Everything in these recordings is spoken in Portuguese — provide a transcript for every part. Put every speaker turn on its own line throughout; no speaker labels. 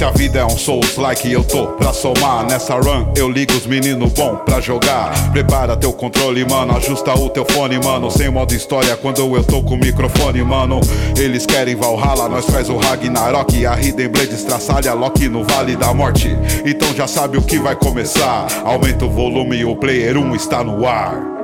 a vida é um Souls-like e eu tô pra somar. Nessa run eu ligo os meninos bom pra jogar. Prepara teu controle, mano, ajusta o teu fone, mano. Sem modo história quando eu tô com o microfone, mano. Eles querem Valhalla, nós faz o Ragnarok. A Hidden Blade estraçalha Loki no Vale da Morte. Então já sabe o que vai começar. Aumenta o volume e o Player 1 está no ar.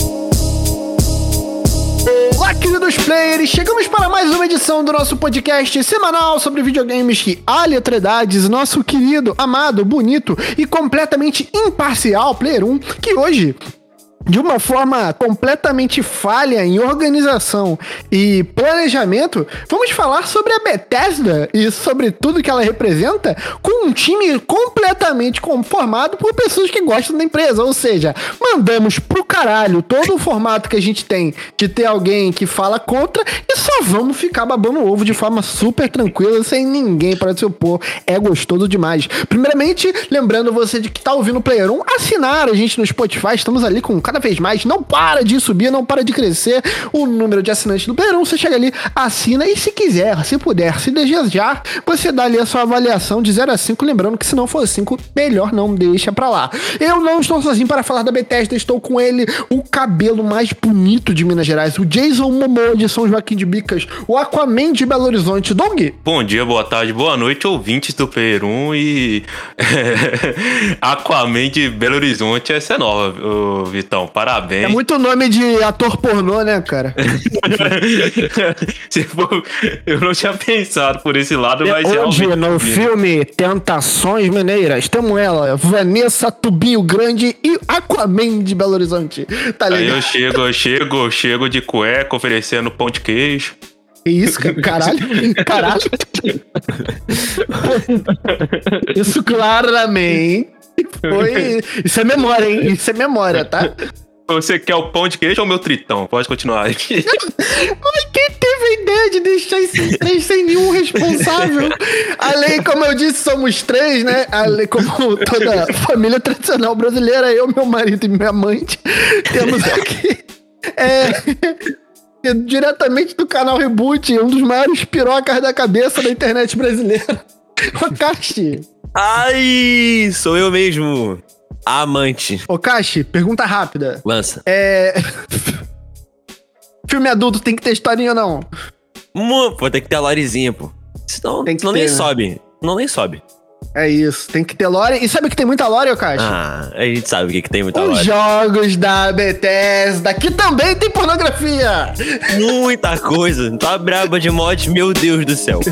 Olá, queridos players! Chegamos para mais uma edição do nosso podcast semanal sobre videogames que aleatoriedades, nosso querido, amado, bonito e completamente imparcial Player 1, que hoje, de uma forma completamente falha em organização e planejamento, vamos falar sobre a Bethesda e sobre tudo que ela representa com um time completamente formado por pessoas que gostam da empresa. Ou seja, mandamos pro caralho todo o formato que a gente tem de ter alguém que fala contra e só vamos ficar babando o ovo de forma super tranquila, sem ninguém para se opor. É gostoso demais. Primeiramente, lembrando você de que tá ouvindo o Player 1, assinar a gente no Spotify. Estamos ali com cada vez mais, não para de subir, não para de crescer o número de assinantes do Player 1. Você chega ali, assina e se quiser, se puder, se desejar, você dá ali a sua avaliação de 0 a 5, lembrando que se não for 5, melhor não deixa pra lá. Eu não estou sozinho para falar da Bethesda, estou com ele, o cabelo mais bonito de Minas Gerais, o Jason Momoa de São Joaquim de Bicas, o Aquaman de Belo Horizonte, Dong.
Bom dia, boa tarde, boa noite, ouvintes do Player 1 e Aquaman de Belo Horizonte, essa é nova, Vitão. Parabéns.
É muito nome de ator pornô, né, cara?
Eu não tinha pensado por esse lado, mas
hoje no filme Tentações Mineiras temos ela, Vanessa Tubinho Grande e Aquaman de Belo Horizonte. Tá ligado?
Aí eu chego de cueca oferecendo pão de queijo.
Que isso, caralho. Isso claramente foi... Isso é memória, hein? Isso é memória, tá?
Você quer o pão de queijo ou o meu tritão? Pode continuar aí.
Mas quem teve a ideia de deixar esses três sem nenhum responsável? Além, como eu disse, somos três, né? Além, como toda família tradicional brasileira, eu, meu marido e minha amante, temos aqui... diretamente do canal Reboot, um dos maiores pirocas da cabeça da internet brasileira. Okashi.
Ai, sou eu mesmo. Amante.
Okashi, pergunta rápida.
Lança.
Filme adulto tem que ter historinha ou não?
Pô, tem que ter a lorezinha, pô. Senão
nem
né?
sobe.
Não nem sobe.
É isso, tem que ter lore. E sabe que tem muita lore, Okashi?
A gente sabe o que tem muita
lore. Os jogos da Bethesda, que também tem pornografia.
Muita coisa. Tá braba de mod, meu Deus do céu.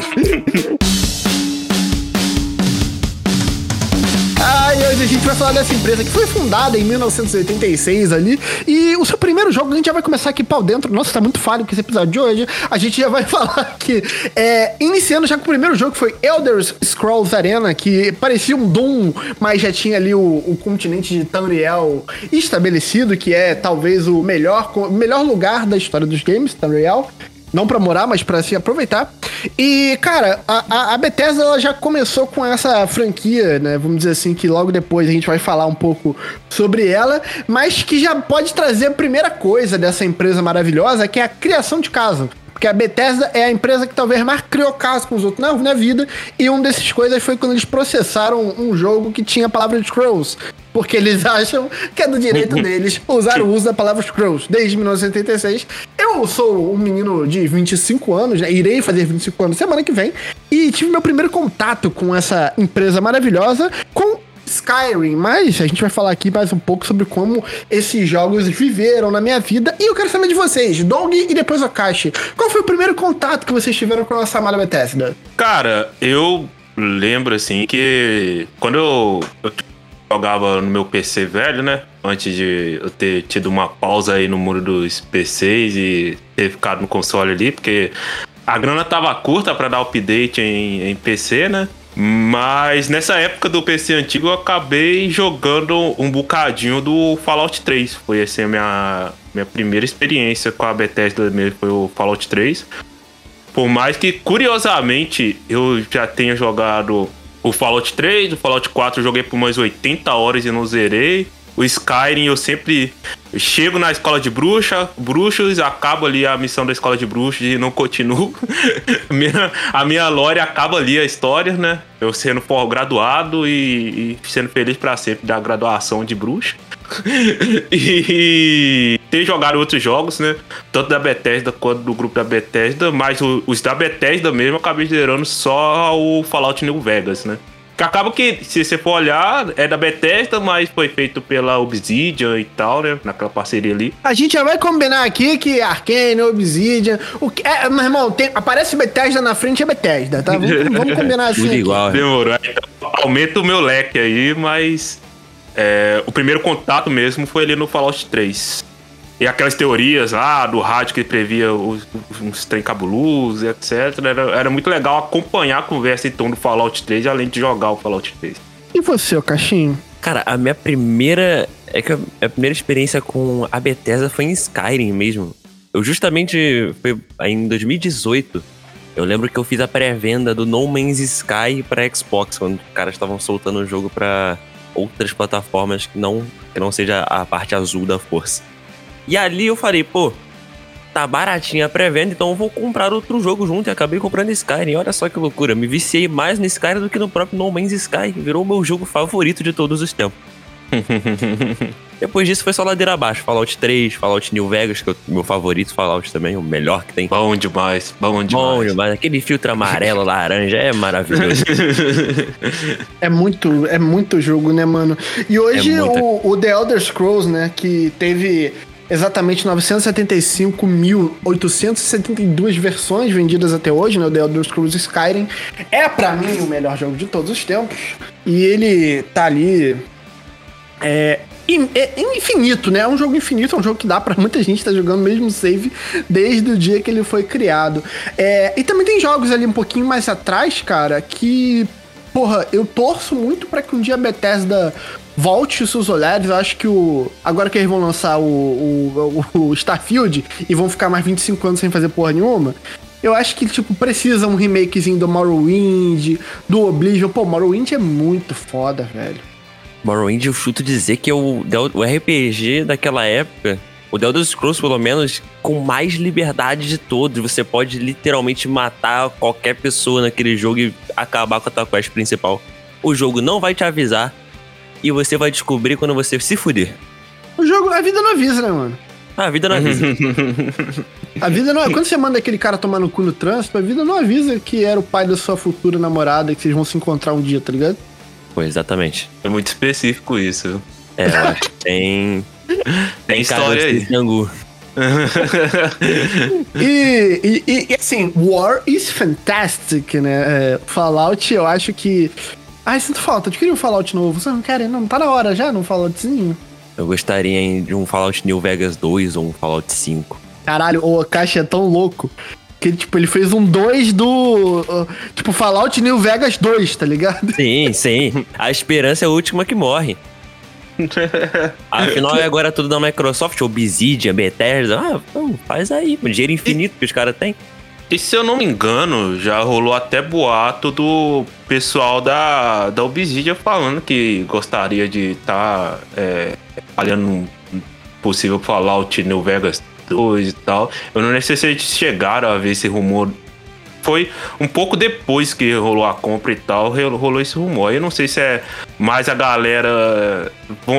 E hoje a gente vai falar dessa empresa que foi fundada em 1986 ali. E o seu primeiro jogo, a gente já vai começar aqui pau dentro. Nossa, tá muito falho com esse episódio de hoje. A gente já vai falar que, iniciando já com o primeiro jogo, que foi Elder Scrolls Arena, que parecia um Doom, mas já tinha ali o continente de Tamriel estabelecido, que é talvez o melhor lugar da história dos games, Tamriel. Não pra morar, mas pra se aproveitar. E, cara, a Bethesda ela já começou com essa franquia, né? Vamos dizer assim, que logo depois a gente vai falar um pouco sobre ela, mas que já pode trazer a primeira coisa dessa empresa maravilhosa, que é a criação de caso. Porque a Bethesda é a empresa que talvez mais criou caso com os outros na vida, e uma dessas coisas foi quando eles processaram um jogo que tinha a palavra Scrolls, porque eles acham que é do direito deles usar o uso da palavra Scrolls desde 1986. Eu sou um menino de 25 anos, né? Irei fazer 25 anos semana que vem, e tive meu primeiro contato com essa empresa maravilhosa com Skyrim, mas a gente vai falar aqui mais um pouco sobre como esses jogos viveram na minha vida, e eu quero saber de vocês, Dong e depois Okashi, qual foi o primeiro contato que vocês tiveram com a nossa amada Bethesda?
Cara, eu lembro assim que quando eu jogava no meu PC velho, né, antes de eu ter tido uma pausa aí no mundo dos PCs e ter ficado no console ali, porque a grana tava curta pra dar update em PC, né? Mas nessa época do PC antigo eu acabei jogando um bocadinho do Fallout 3. Foi assim a minha primeira experiência com a Bethesda mesmo, foi o Fallout 3. Por mais que, curiosamente, eu já tenha jogado o Fallout 3, o Fallout 4 eu joguei por umas 80 horas e não zerei. o Skyrim eu sempre chego na escola de bruxos, acabo ali a missão da escola de bruxos e não continuo. A minha lore acaba ali a história, né? Eu sendo graduado e sendo feliz pra sempre da graduação de bruxo. E ter jogado outros jogos, né? Tanto da Bethesda quanto do grupo da Bethesda, mas os da Bethesda mesmo eu acabei zerando só o Fallout New Vegas, né? Que acaba que, se você for olhar, é da Bethesda, mas foi feito pela Obsidian e tal, né? Naquela parceria ali.
A gente já vai combinar aqui que Arcane, Obsidian... meu irmão, aparece Bethesda na frente, é Bethesda, tá? Vamos combinar assim.
Tudo igual.
Demorou. Então, aumenta o meu leque aí, mas... o primeiro contato mesmo foi ali no Fallout 3. E aquelas teorias lá do rádio que previa uns trem cabulosos, etc. Era muito legal acompanhar a conversa então do Fallout 3, além de jogar o Fallout 3.
E você, ô Caixinho?
Cara, a minha primeira experiência com a Bethesda foi em Skyrim mesmo. Eu justamente, foi em 2018, eu lembro que eu fiz a pré-venda do No Man's Sky pra Xbox, quando os caras estavam soltando o jogo pra outras plataformas que não seja a parte azul da força. E ali eu falei, pô, tá baratinha a pré-venda, então eu vou comprar outro jogo junto. E acabei comprando Skyrim. Olha só que loucura. Me viciei mais no Skyrim do que no próprio No Man's Sky. Virou o meu jogo favorito de todos os tempos. Depois disso foi só ladeira abaixo. Fallout 3, Fallout New Vegas, que é o meu favorito Fallout também, o melhor que tem.
Bom demais.
Bom demais. Aquele filtro amarelo, laranja, é maravilhoso.
É muito jogo, né, mano? E hoje o The Elder Scrolls, né, que teve... exatamente 975.872 versões vendidas até hoje, né? O The Elder Scrolls Skyrim é, pra mim, o melhor jogo de todos os tempos. E ele tá ali... É infinito, né? É um jogo infinito, é um jogo que dá pra muita gente estar jogando mesmo save desde o dia que ele foi criado. E também tem jogos ali um pouquinho mais atrás, cara, que... Porra, eu torço muito pra que um dia a Bethesda... volte os seus olhares. Eu acho que agora que eles vão lançar o Starfield e vão ficar mais 25 anos sem fazer porra nenhuma, eu acho que, tipo, precisa um remakezinho do Morrowind, do Oblivion. Pô, Morrowind é muito foda, velho.
Morrowind, eu chuto dizer que é o RPG daquela época, o The Elder Scrolls, pelo menos, com mais liberdade de todos. Você pode literalmente matar qualquer pessoa naquele jogo e acabar com a tua quest principal. O jogo não vai te avisar. E você vai descobrir quando você se fuder.
A vida não avisa, né, mano?
A vida não avisa.
A vida não... Quando você manda aquele cara tomar no cu no trânsito, a vida não avisa que era o pai da sua futura namorada e que vocês vão se encontrar um dia, tá ligado?
Pô, exatamente.
É muito específico isso.
Eu acho que tem
história aí.
E assim, War is fantastic, né? Fallout, eu acho que... Ai, sinto falta, eu queria um Fallout novo. Você não quer? Não, tá na hora já, num Falloutzinho.
Eu gostaria de um Fallout New Vegas 2 ou um Fallout 5.
Caralho, o Caixa é tão louco que, tipo, ele fez um 2 do... tipo, Fallout New Vegas 2, tá ligado?
Sim. A esperança é a última que morre. Afinal, é agora tudo da Microsoft, Obsidian, Bethesda. Faz aí, dinheiro infinito que os caras têm.
E se eu não me engano, já rolou até boato do pessoal da Obsidian falando que gostaria de estar falhando um possível Fallout New Vegas 2 e tal. Eu não sei se eles chegaram a ver esse rumor. Foi um pouco depois que rolou a compra e tal, rolou esse rumor. Eu não sei se é mais a galera...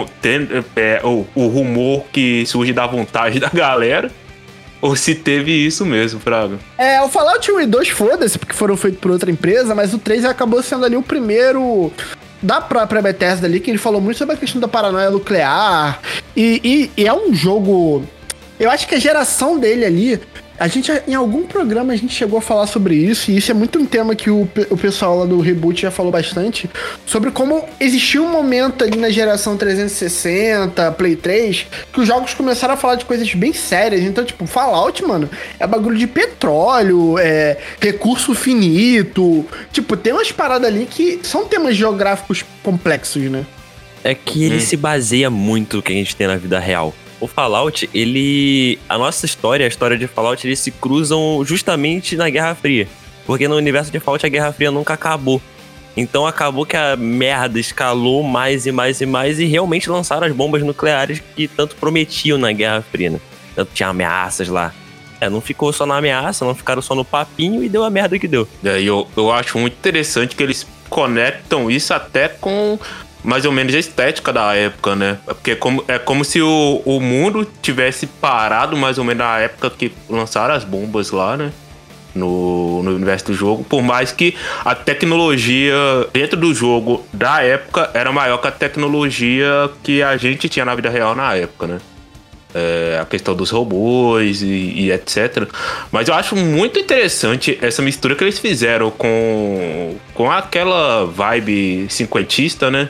o rumor que surge da vontade da galera, ou se teve isso mesmo, Fraga.
O Fallout 1 e 2, foda-se, porque foram feitos por outra empresa, mas o 3 acabou sendo ali o primeiro da própria Bethesda ali, que ele falou muito sobre a questão da paranoia nuclear. E é um jogo... Eu acho que a geração dele ali... em algum programa a gente chegou a falar sobre isso, e isso é muito um tema que o pessoal lá do Reboot já falou bastante, sobre como existiu um momento ali na geração 360, Play 3, que os jogos começaram a falar de coisas bem sérias. Então, tipo, Fallout, mano, é bagulho de petróleo, recurso finito, tipo, tem umas paradas ali que são temas geográficos complexos, né?
É que ele se baseia muito no que a gente tem na vida real. O Fallout, a nossa história, a história de Fallout, eles se cruzam justamente na Guerra Fria. Porque no universo de Fallout a Guerra Fria nunca acabou. Então acabou que a merda escalou mais e mais e mais e realmente lançaram as bombas nucleares que tanto prometiam na Guerra Fria, né? Tanto tinha ameaças lá. Não ficou só na ameaça, não ficaram só no papinho e deu a merda que deu.
E eu acho muito interessante que eles conectam isso até com mais ou menos a estética da época, né? Porque é como se o mundo tivesse parado mais ou menos na época que lançaram as bombas lá, né? No universo do jogo, por mais que a tecnologia dentro do jogo da época era maior que a tecnologia que a gente tinha na vida real na época, né? A questão dos robôs e etc. Mas eu acho muito interessante essa mistura que eles fizeram com aquela vibe cinquentista, né?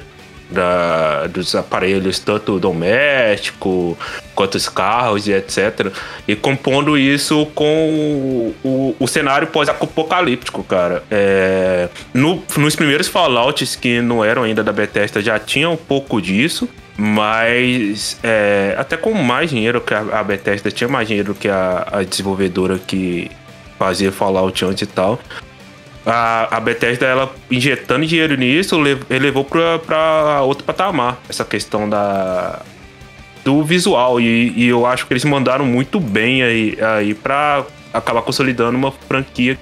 Dos aparelhos, tanto doméstico quanto os carros e etc. E compondo isso com o cenário pós-apocalíptico, cara. Nos primeiros Fallouts, que não eram ainda da Bethesda, já tinha um pouco disso. Mas até com mais dinheiro que a Bethesda tinha mais dinheiro que a desenvolvedora que fazia Fallout antes e tal. A Bethesda, ela injetando dinheiro nisso, levou pra outro patamar essa questão do visual. E eu acho que eles mandaram muito bem aí pra acabar consolidando uma franquia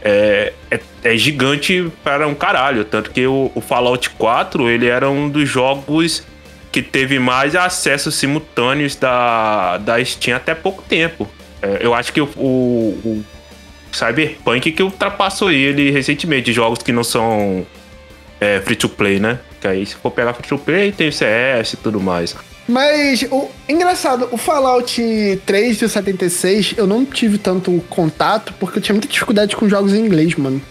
gigante para um caralho. Tanto que o Fallout 4, ele era um dos jogos que teve mais acessos simultâneos da Steam até pouco tempo. Eu acho que o Cyberpunk que ultrapassou ele recentemente, jogos que não são free to play, né? Que aí se for pegar free to play, tem o CS e tudo mais.
Mas, engraçado, o Fallout 3 de 76, eu não tive tanto contato, porque eu tinha muita dificuldade com jogos em inglês, mano.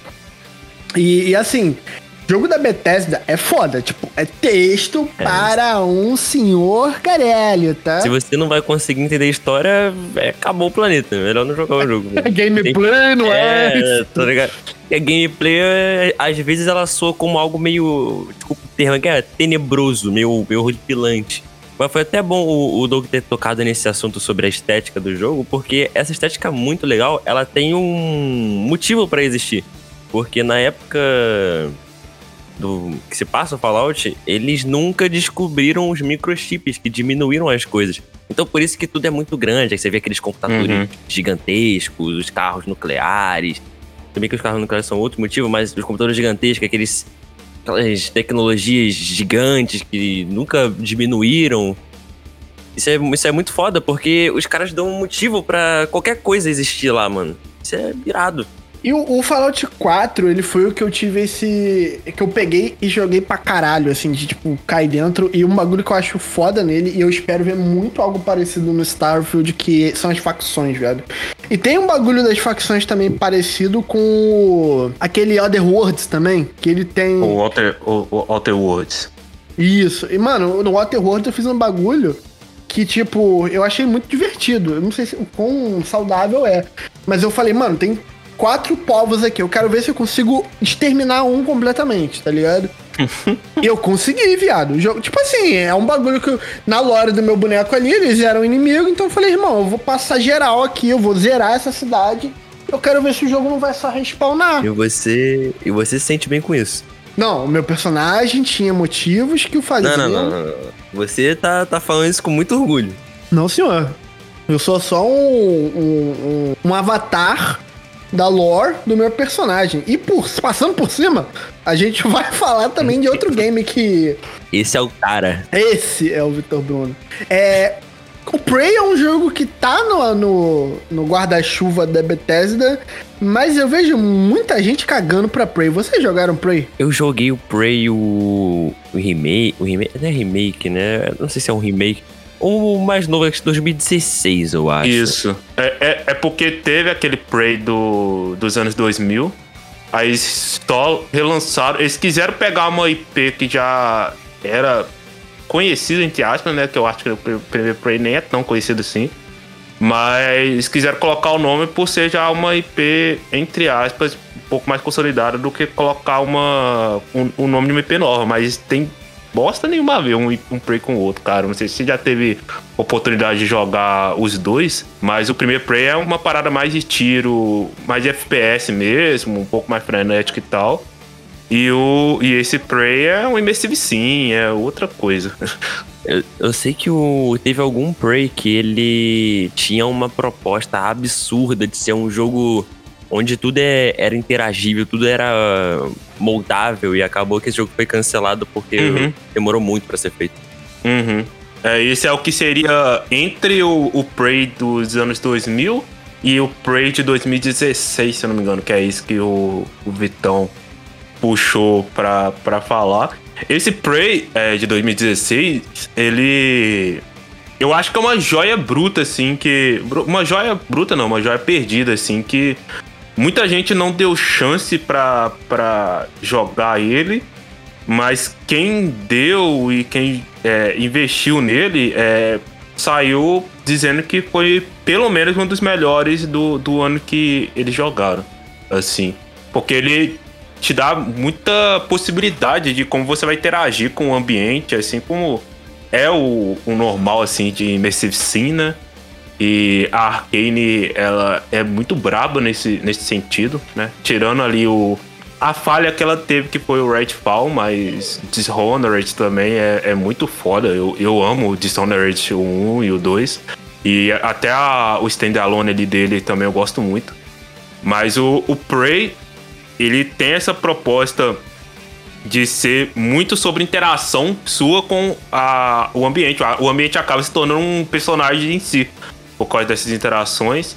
E assim, jogo da Bethesda é foda, tipo, é texto para um senhor caralho, tá?
Se você não vai conseguir entender a história, acabou o planeta. Melhor não jogar o jogo.
Gameplay, não é?
Tá ligado? E a gameplay, às vezes, ela soa como algo meio, desculpa o termo, que é tenebroso, meio horripilante. Mas foi até bom o Doug ter tocado nesse assunto sobre a estética do jogo, porque essa estética muito legal, ela tem um motivo pra existir. Porque na época que se passa o Fallout, eles nunca descobriram os microchips que diminuíram as coisas. Então por isso que tudo é muito grande. Aí você vê aqueles computadores gigantescos, os carros nucleares. Também que os carros nucleares são outro motivo, mas os computadores gigantescos, aquelas tecnologias gigantes que nunca diminuíram. Isso é muito foda, porque os caras dão um motivo pra qualquer coisa existir lá, mano. Isso é irado.
E o Fallout 4, ele foi o que eu tive que eu peguei e joguei pra caralho, assim, de tipo, cair dentro. E um bagulho que eu acho foda nele, e eu espero ver muito algo parecido no Starfield, que são as facções, velho. E tem um bagulho das facções também parecido com aquele Other Worlds também, que ele tem...
O Outer Worlds.
Isso. E, mano, no Outer Worlds eu fiz um bagulho que, tipo, eu achei muito divertido. Eu não sei o quão saudável é. Mas eu falei, mano, tem 4 povos aqui. Eu quero ver se eu consigo exterminar um completamente, tá ligado? E eu consegui, viado. O jogo, tipo assim, é um bagulho que na lore do meu boneco ali, eles eram inimigos. Então eu falei, irmão, eu vou passar geral aqui, eu vou zerar essa cidade. Eu quero ver se o jogo não vai só respawnar.
E você se sente bem com isso?
Não, o meu personagem tinha motivos que o faziam.
Não. Você tá falando isso com muito orgulho.
Não, senhor. Eu sou só um avatar da lore do meu personagem. E passando por cima, a gente vai falar também de outro game que...
Esse é o cara.
Esse é o Vitor Bruno. O Prey é um jogo que tá no guarda-chuva da Bethesda, mas eu vejo muita gente cagando pra Prey. Vocês jogaram Prey?
Eu joguei o Prey, o remake. O remake não é remake, né? Não sei se é um remake. O mais novo é de 2016, eu acho.
Isso. É porque teve aquele Prey dos anos 2000. Aí só relançaram. Eles quiseram pegar uma IP que já era conhecido, entre aspas, né? Que eu acho que o primeiro Prey nem é tão conhecido assim. Mas quiseram colocar o nome por ser já uma IP, entre aspas, um pouco mais consolidada do que colocar um nome de uma IP nova. Mas tem bosta nenhuma a ver um Prey com o outro, cara. Não sei se você já teve oportunidade de jogar os dois, mas o primeiro Prey é uma parada mais de tiro, mais de FPS mesmo, um pouco mais frenético e tal. E esse Prey é um Immersive Sim, é outra coisa.
Eu sei que teve algum Prey que ele tinha uma proposta absurda de ser um jogo onde tudo era interagível, tudo era moldável, e acabou que esse jogo foi cancelado porque demorou muito pra ser feito.
Esse é o que seria entre o Prey dos anos 2000 e o Prey de 2016, se eu não me engano, que é isso que o Vitão puxou pra falar. Esse Prey de 2016, ele... Eu acho que é uma joia bruta, assim, que... Uma joia bruta não, uma joia perdida, assim, que muita gente não deu chance pra jogar ele, mas quem deu e quem investiu nele saiu dizendo que foi pelo menos um dos melhores do ano que eles jogaram, assim. Porque ele te dá muita possibilidade de como você vai interagir com o ambiente, assim como é o normal, assim, de Immersive Sim, né? E a Arkane, ela é muito braba nesse sentido, né? Tirando ali a falha que ela teve, que foi o Redfall, mas Dishonored também é muito foda. Eu amo o Dishonored 1 e o 2. E até o standalone ali dele também eu gosto muito. Mas o Prey, ele tem essa proposta de ser muito sobre interação sua com o ambiente. O ambiente acaba se tornando um personagem em si, por causa dessas interações.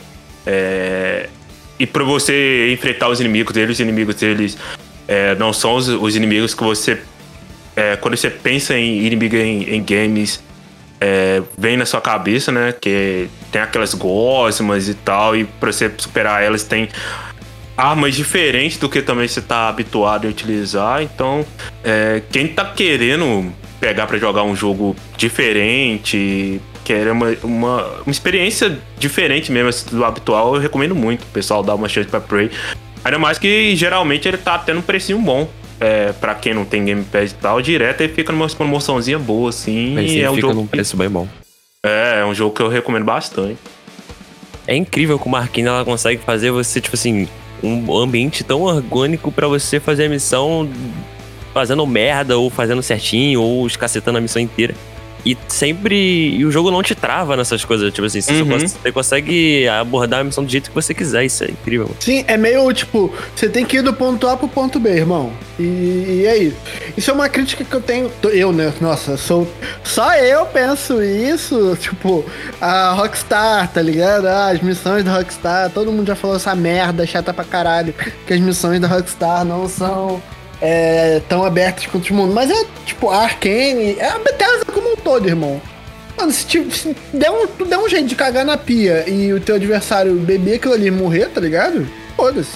E para você enfrentar os inimigos deles não são os inimigos que você... quando você pensa em inimigo em games, vem na sua cabeça, né? Que tem aquelas gosmas e tal, e para você superar elas tem armas diferentes do que também você tá habituado a utilizar. Então, quem tá querendo pegar para jogar um jogo diferente, quer uma experiência diferente mesmo assim, do habitual, eu recomendo muito o pessoal dar uma chance pra Prey. Ainda mais que geralmente ele tá tendo um precinho bom. Pra quem não tem Game Pass e tal, direto ele fica numa promoçãozinha boa, assim.
Mas
e é um
fica
jogo
num preço bem bom.
É um jogo que eu recomendo bastante.
É incrível como a Arkane ela consegue fazer você, tipo assim, um ambiente tão orgânico pra você fazer a missão fazendo merda, ou fazendo certinho, ou escacetando a missão inteira. E sempre... E o jogo não te trava nessas coisas. Tipo assim, você consegue abordar a missão do jeito que você quiser. Isso é incrível, mano.
Sim, é meio tipo... Você tem que ir do ponto A pro ponto B, irmão. E é isso. Isso é uma crítica que eu tenho... Eu, né? Nossa, só eu penso isso. Tipo, a Rockstar, tá ligado? As missões da Rockstar. Todo mundo já falou essa merda chata pra caralho. Que as missões da Rockstar não são... tão abertas quanto o mundo. Mas tipo, a Arkane, a Bethesda como um todo, irmão. Mano, se der um jeito de cagar na pia e o teu adversário beber aquilo ali e morrer, tá ligado? Foda-se.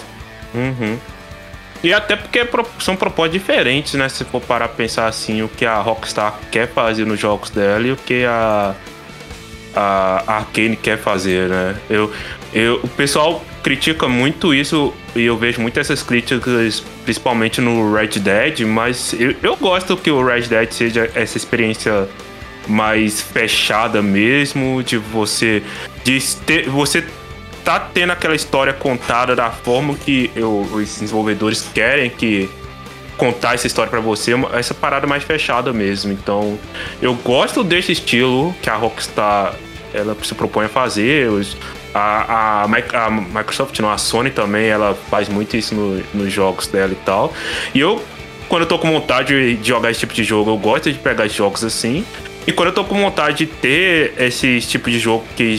E até porque são propostas diferentes, né? Se for parar pra pensar assim, o que a Rockstar quer fazer nos jogos dela e o que a Arkane quer fazer, né? O pessoal critica muito isso, e eu vejo muitas essas críticas, principalmente no Red Dead, mas eu gosto que o Red Dead seja essa experiência mais fechada mesmo, de você tá tendo aquela história contada da forma que os desenvolvedores querem que contar essa história pra você, essa parada mais fechada mesmo. Então, eu gosto desse estilo que a Rockstar ela se propõe a fazer. A Microsoft, não, a Sony também, ela faz muito isso nos jogos dela e tal. E quando eu tô com vontade de jogar esse tipo de jogo, eu gosto de pegar jogos assim. E quando eu tô com vontade de ter esse tipo de jogo que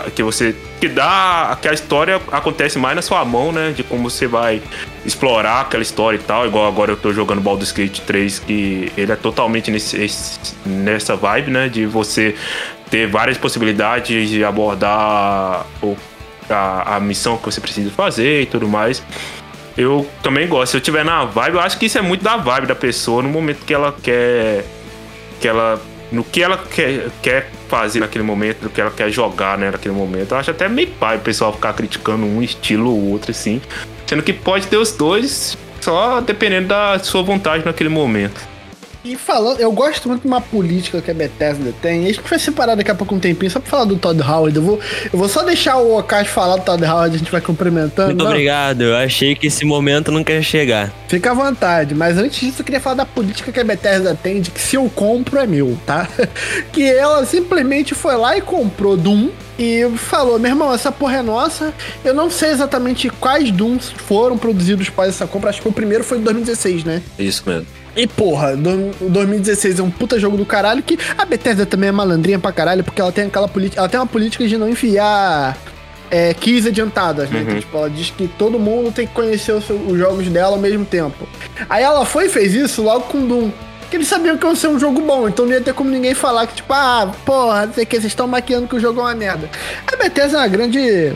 dá que a história acontece mais na sua mão, né? De como você vai explorar aquela história e tal. Igual agora eu tô jogando Baldur's Gate 3, que ele é totalmente nessa vibe, né? De você ter várias possibilidades de abordar a missão que você precisa fazer e tudo mais. Eu também gosto. Se eu tiver na vibe, eu acho que isso é muito da vibe da pessoa, no momento que ela quer... no que ela quer fazer naquele momento, no que ela quer jogar, né, naquele momento. Eu acho até meio pai o pessoal ficar criticando um estilo ou outro, assim. Sendo que pode ter os dois, só dependendo da sua vontade naquele momento.
E falando, eu gosto muito de uma política que a Bethesda tem. A gente vai separar daqui a pouco um tempinho só pra falar do Todd Howard. Eu vou só deixar o Okash falar do Todd Howard, a gente vai complementando.
Muito obrigado, eu achei que esse momento não quer chegar.
Fica à vontade, mas antes disso eu queria falar da política que a Bethesda tem de que se eu compro é meu, tá? Que ela simplesmente foi lá e comprou Doom e falou, meu irmão, essa porra é nossa. Eu não sei exatamente quais Dooms foram produzidos após essa compra, acho que o primeiro foi em 2016, né?
Isso mesmo.
E porra, 2016 é um puta jogo do caralho, que a Bethesda também é malandrinha pra caralho, porque ela tem aquela política, ela tem uma política de não enfiar keys adiantadas, né? Então, tipo, ela diz que todo mundo tem que conhecer os jogos dela ao mesmo tempo. Aí ela foi e fez isso logo com Doom. Porque eles sabiam que ia ser um jogo bom, então não ia ter como ninguém falar que, tipo, porra, não sei o que, vocês estão maquiando que o jogo é uma merda. A Bethesda é uma grande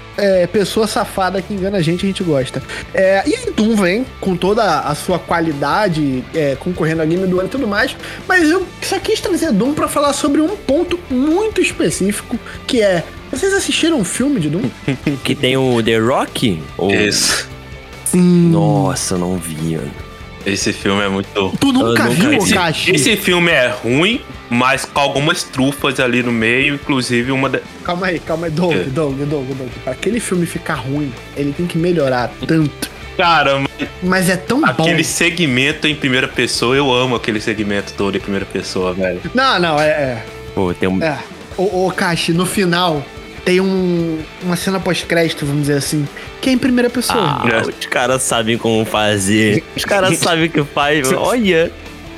pessoa safada que engana a gente gosta. E aí Doom vem com toda a sua qualidade, concorrendo a Game do Ano e tudo mais, mas eu só quis trazer Doom pra falar sobre um ponto muito específico, que é... Vocês assistiram um filme de Doom?
Que tem o The Rock?
Isso.
Sim.
Nossa, eu não vi, mano.
Esse filme é muito...
Tu nunca viu,
esse,
Okashi?
esse filme é ruim, mas com algumas trufas ali no meio, inclusive uma...
Calma aí, Doug. Pra aquele filme ficar ruim, ele tem que melhorar tanto.
Cara,
mas é tão bom.
Aquele segmento em primeira pessoa, eu amo aquele segmento todo em primeira pessoa, velho.
Não,
Pô, tem um...
Ô, Kashi, no final... Tem uma cena pós-crédito, vamos dizer assim, que é em primeira pessoa.
Os caras sabem como fazer. Os caras sabem o que faz. Olha.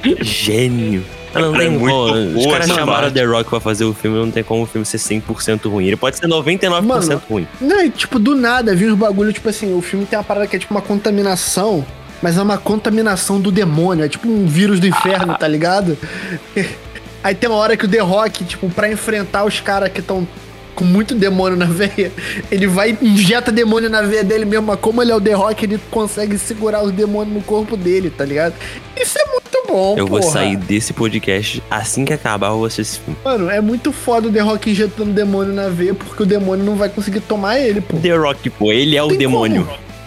Gênio. Não tem como. Os caras chamaram The Rock pra fazer o filme, não tem como o filme ser 100% ruim. Ele pode ser 99% ruim.
Não, tipo, do nada, viu os bagulho, tipo assim, o filme tem uma parada que é tipo uma contaminação, mas é uma contaminação do demônio, é tipo um vírus do inferno, tá ligado? Aí tem uma hora que o The Rock, tipo, pra enfrentar os caras que estão com muito demônio na veia, ele vai e injeta demônio na veia dele mesmo, mas como ele é o The Rock, ele consegue segurar os demônios no corpo dele, tá ligado? Isso é muito bom,
Eu vou sair desse podcast assim que acabar, eu vou assistir esse filme.
Mano, é muito foda o The Rock injetando demônio na veia, porque o demônio não vai conseguir tomar ele, pô.
The Rock, pô, ele é o demônio.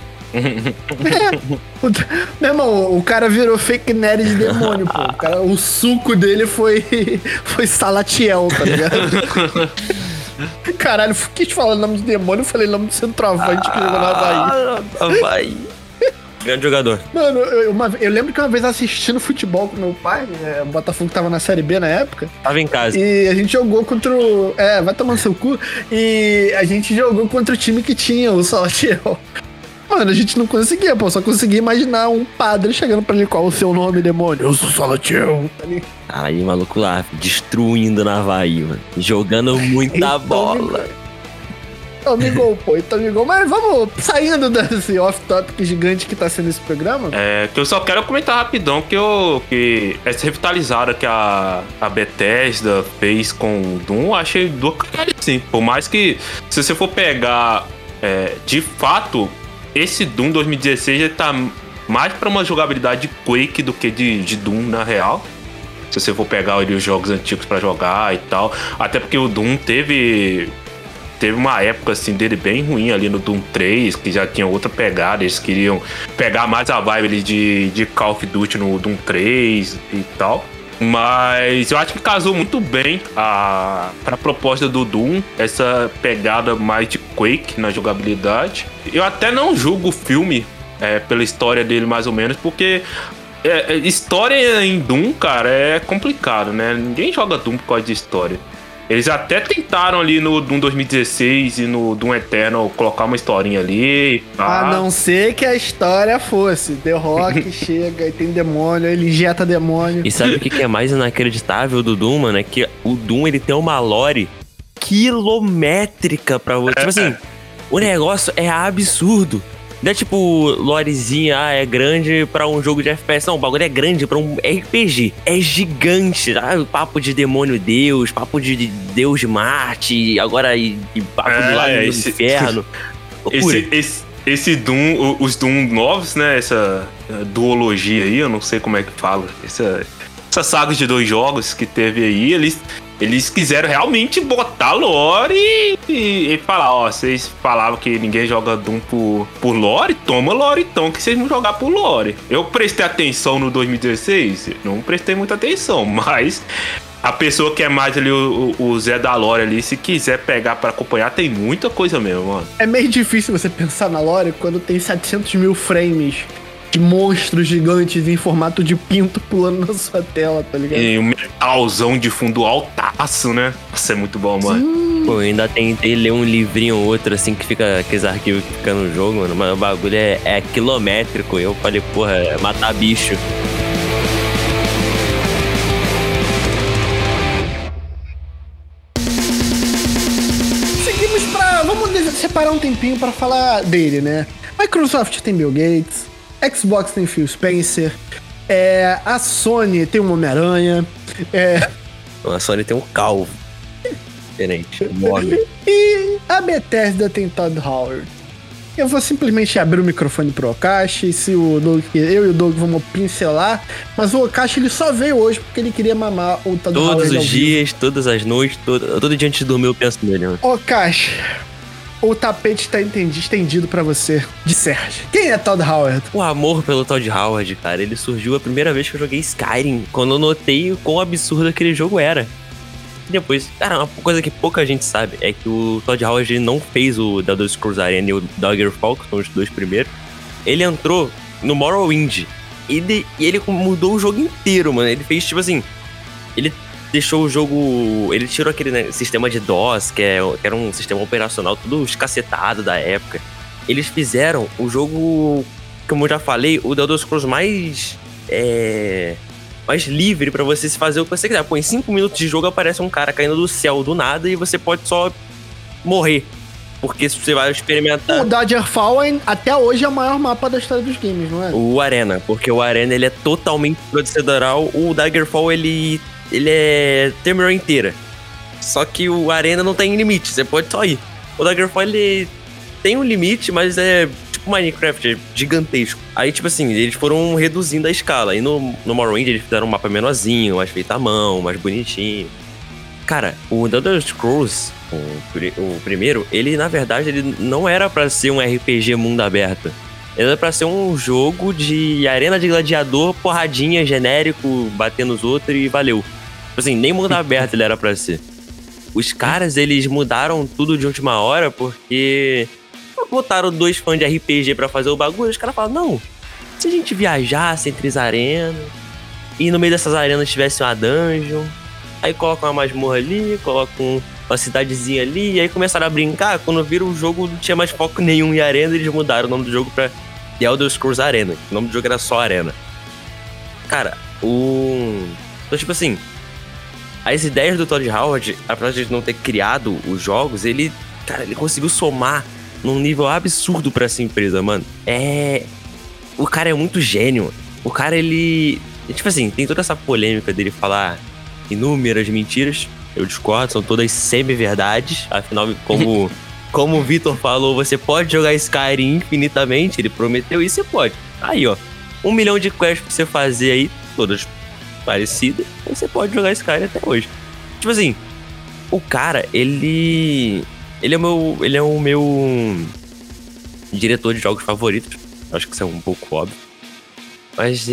Meu irmão, o cara virou fake nerd de demônio, pô. O suco dele foi Salatiel, tá ligado? Caralho, quis falar o nome de demônio, eu falei o nome do centroavante que jogou na
Havaí. Grande jogador.
Mano, eu lembro que uma vez assistindo futebol com meu pai, o Botafogo tava na Série B na época.
Tava em casa.
E a gente jogou contra o... vai tomar seu cu. E a gente jogou contra o time que tinha o Salatiel. Mano, a gente não conseguia, pô. Só conseguia imaginar um padre chegando pra ele, qual o seu nome, demônio? Eu sou Salatiel.
Aí, maluco lá, destruindo na Havaí, mano. Jogando muita bola.
Então me gol. Mas vamos saindo desse off-topic gigante que tá sendo esse programa.
Que eu só quero comentar rapidão que essa revitalizada que a Bethesda fez com o Doom, eu achei do caralho, sim. Por mais que, se você for pegar, de fato... Esse Doom 2016 ele tá mais pra uma jogabilidade de Quake do que de Doom na real. Se você for pegar ali os jogos antigos pra jogar e tal. Até porque o Doom teve uma época assim dele bem ruim ali no Doom 3, que já tinha outra pegada. Eles queriam pegar mais a vibe ali de Call of Duty no Doom 3 e tal. Mas eu acho que casou muito bem pra proposta do Doom, essa pegada mais de Quake na jogabilidade. Eu até não julgo o filme pela história dele, mais ou menos, porque história em Doom, cara, é complicado, né? Ninguém joga Doom por causa de história. Eles até tentaram ali no Doom 2016 e no Doom Eternal colocar uma historinha ali.
A não ser que a história fosse The Rock chega e tem demônio, ele injeta demônio.
E sabe o que é mais inacreditável do Doom, mano? É que o Doom, ele tem uma lore quilométrica pra você. Tipo assim, o negócio é absurdo. Não é tipo lorezinha, é grande pra um jogo de FPS. Não, o bagulho é grande pra um RPG. É gigante. Papo de demônio Deus, papo de Deus de Marte, agora e papo do lado do inferno.
Esse Doom, os Doom novos, né? Essa duologia aí, eu não sei como é que fala. Essa saga de 2 jogos que teve aí, eles Eles quiseram realmente botar lore e falar, ó, vocês falavam que ninguém joga Doom por lore, toma lore então, que vocês não jogar por lore. Eu prestei atenção no 2016? Não prestei muita atenção, mas a pessoa que é mais ali o Zé da lore ali, se quiser pegar pra acompanhar, tem muita coisa mesmo, mano.
É meio difícil você pensar na lore quando tem 700 mil frames de monstros gigantes em formato de pinto pulando na sua tela, tá ligado?
E um metalzão de fundo altaço, né? Nossa, é muito bom, mano.
Pô, eu ainda tentei ler um livrinho ou outro, assim, que fica aqueles arquivos que ficam no jogo, mano. Mas o bagulho é quilométrico. Eu falei, porra, é matar bicho.
Seguimos pra... Vamos separar um tempinho pra falar dele, né? Microsoft tem Bill Gates, Xbox tem Phil Spencer, a Sony tem um Homem-Aranha,
A Sony tem um calvo. Diferente, enorme.
e a Bethesda tem Todd Howard. Eu vou simplesmente abrir o microfone pro Okashi, se o Doug, eu e o Doug vamos pincelar, mas o Okashi ele só veio hoje porque ele queria mamar o Todd Howard.
Todos os dias, todas as noites, todo dia antes de dormir eu penso nele, mano.
Okashi, o tapete tá estendido pra você, de Sérgio. Quem é Todd Howard?
O amor pelo Todd Howard, cara, ele surgiu a primeira vez que eu joguei Skyrim, quando eu notei o quão absurdo aquele jogo era. E depois, cara, uma coisa que pouca gente sabe é que o Todd Howard ele não fez o The Elder Scrolls Arena e o Daggerfall, que são os dois primeiros. Ele entrou no Morrowind e ele mudou o jogo inteiro, mano. Ele fez, tipo assim, ele deixou o jogo... Ele tirou aquele, né, sistema de DOS, que era um sistema operacional tudo escacetado da época. Eles fizeram o jogo, como eu já falei, o The Elder Scrolls mais livre pra você se fazer o que você quiser. Pô, em 5 minutos de jogo aparece um cara caindo do céu do nada e você pode só morrer. Porque você vai experimentar...
O Daggerfall até hoje é o maior mapa da história dos games, não é?
O Arena, porque o Arena ele é totalmente procedural. O Daggerfall ele terminou inteira. Só que o Arena não tem limite, você pode só ir. O Daggerfall ele tem um limite, mas é tipo Minecraft, é gigantesco. Aí, tipo assim, eles foram reduzindo a escala. Aí no Morrowind eles fizeram um mapa menorzinho, mais feito à mão, mais bonitinho. Cara, o The Elder Scrolls, o primeiro, ele na verdade ele não era pra ser um RPG mundo aberto. Ele era pra ser um jogo de arena de gladiador, porradinha, genérico, bater nos outros e valeu. Tipo assim, nem mundo aberto ele era pra ser. Os caras, eles mudaram tudo de última hora porque botaram 2 fãs de RPG pra fazer o bagulho. Os caras falaram, não, se a gente viajasse entre as arenas e no meio dessas arenas tivesse uma dungeon, aí coloca uma masmorra ali, coloca uma cidadezinha ali, e aí começaram a brincar. Quando viram o jogo não tinha mais foco nenhum em arena, eles mudaram o nome do jogo pra The Elder Scrolls Arena. O nome do jogo era só Arena. Cara, então, tipo assim, as ideias do Todd Howard, apesar de não ter criado os jogos, ele conseguiu somar num nível absurdo pra essa empresa, mano. O cara é muito gênio. O cara, ele... Tipo assim, tem toda essa polêmica dele falar inúmeras mentiras. Eu discordo, são todas semi-verdades. Afinal, como o Vitor falou, você pode jogar Skyrim infinitamente. Ele prometeu isso, você pode. Aí, ó, 1 milhão de quests pra você fazer aí, todas parecidas, aí você pode jogar Skyrim até hoje. Tipo assim, o cara, ele é o meu diretor de jogos favoritos. Acho que isso é um pouco óbvio. Mas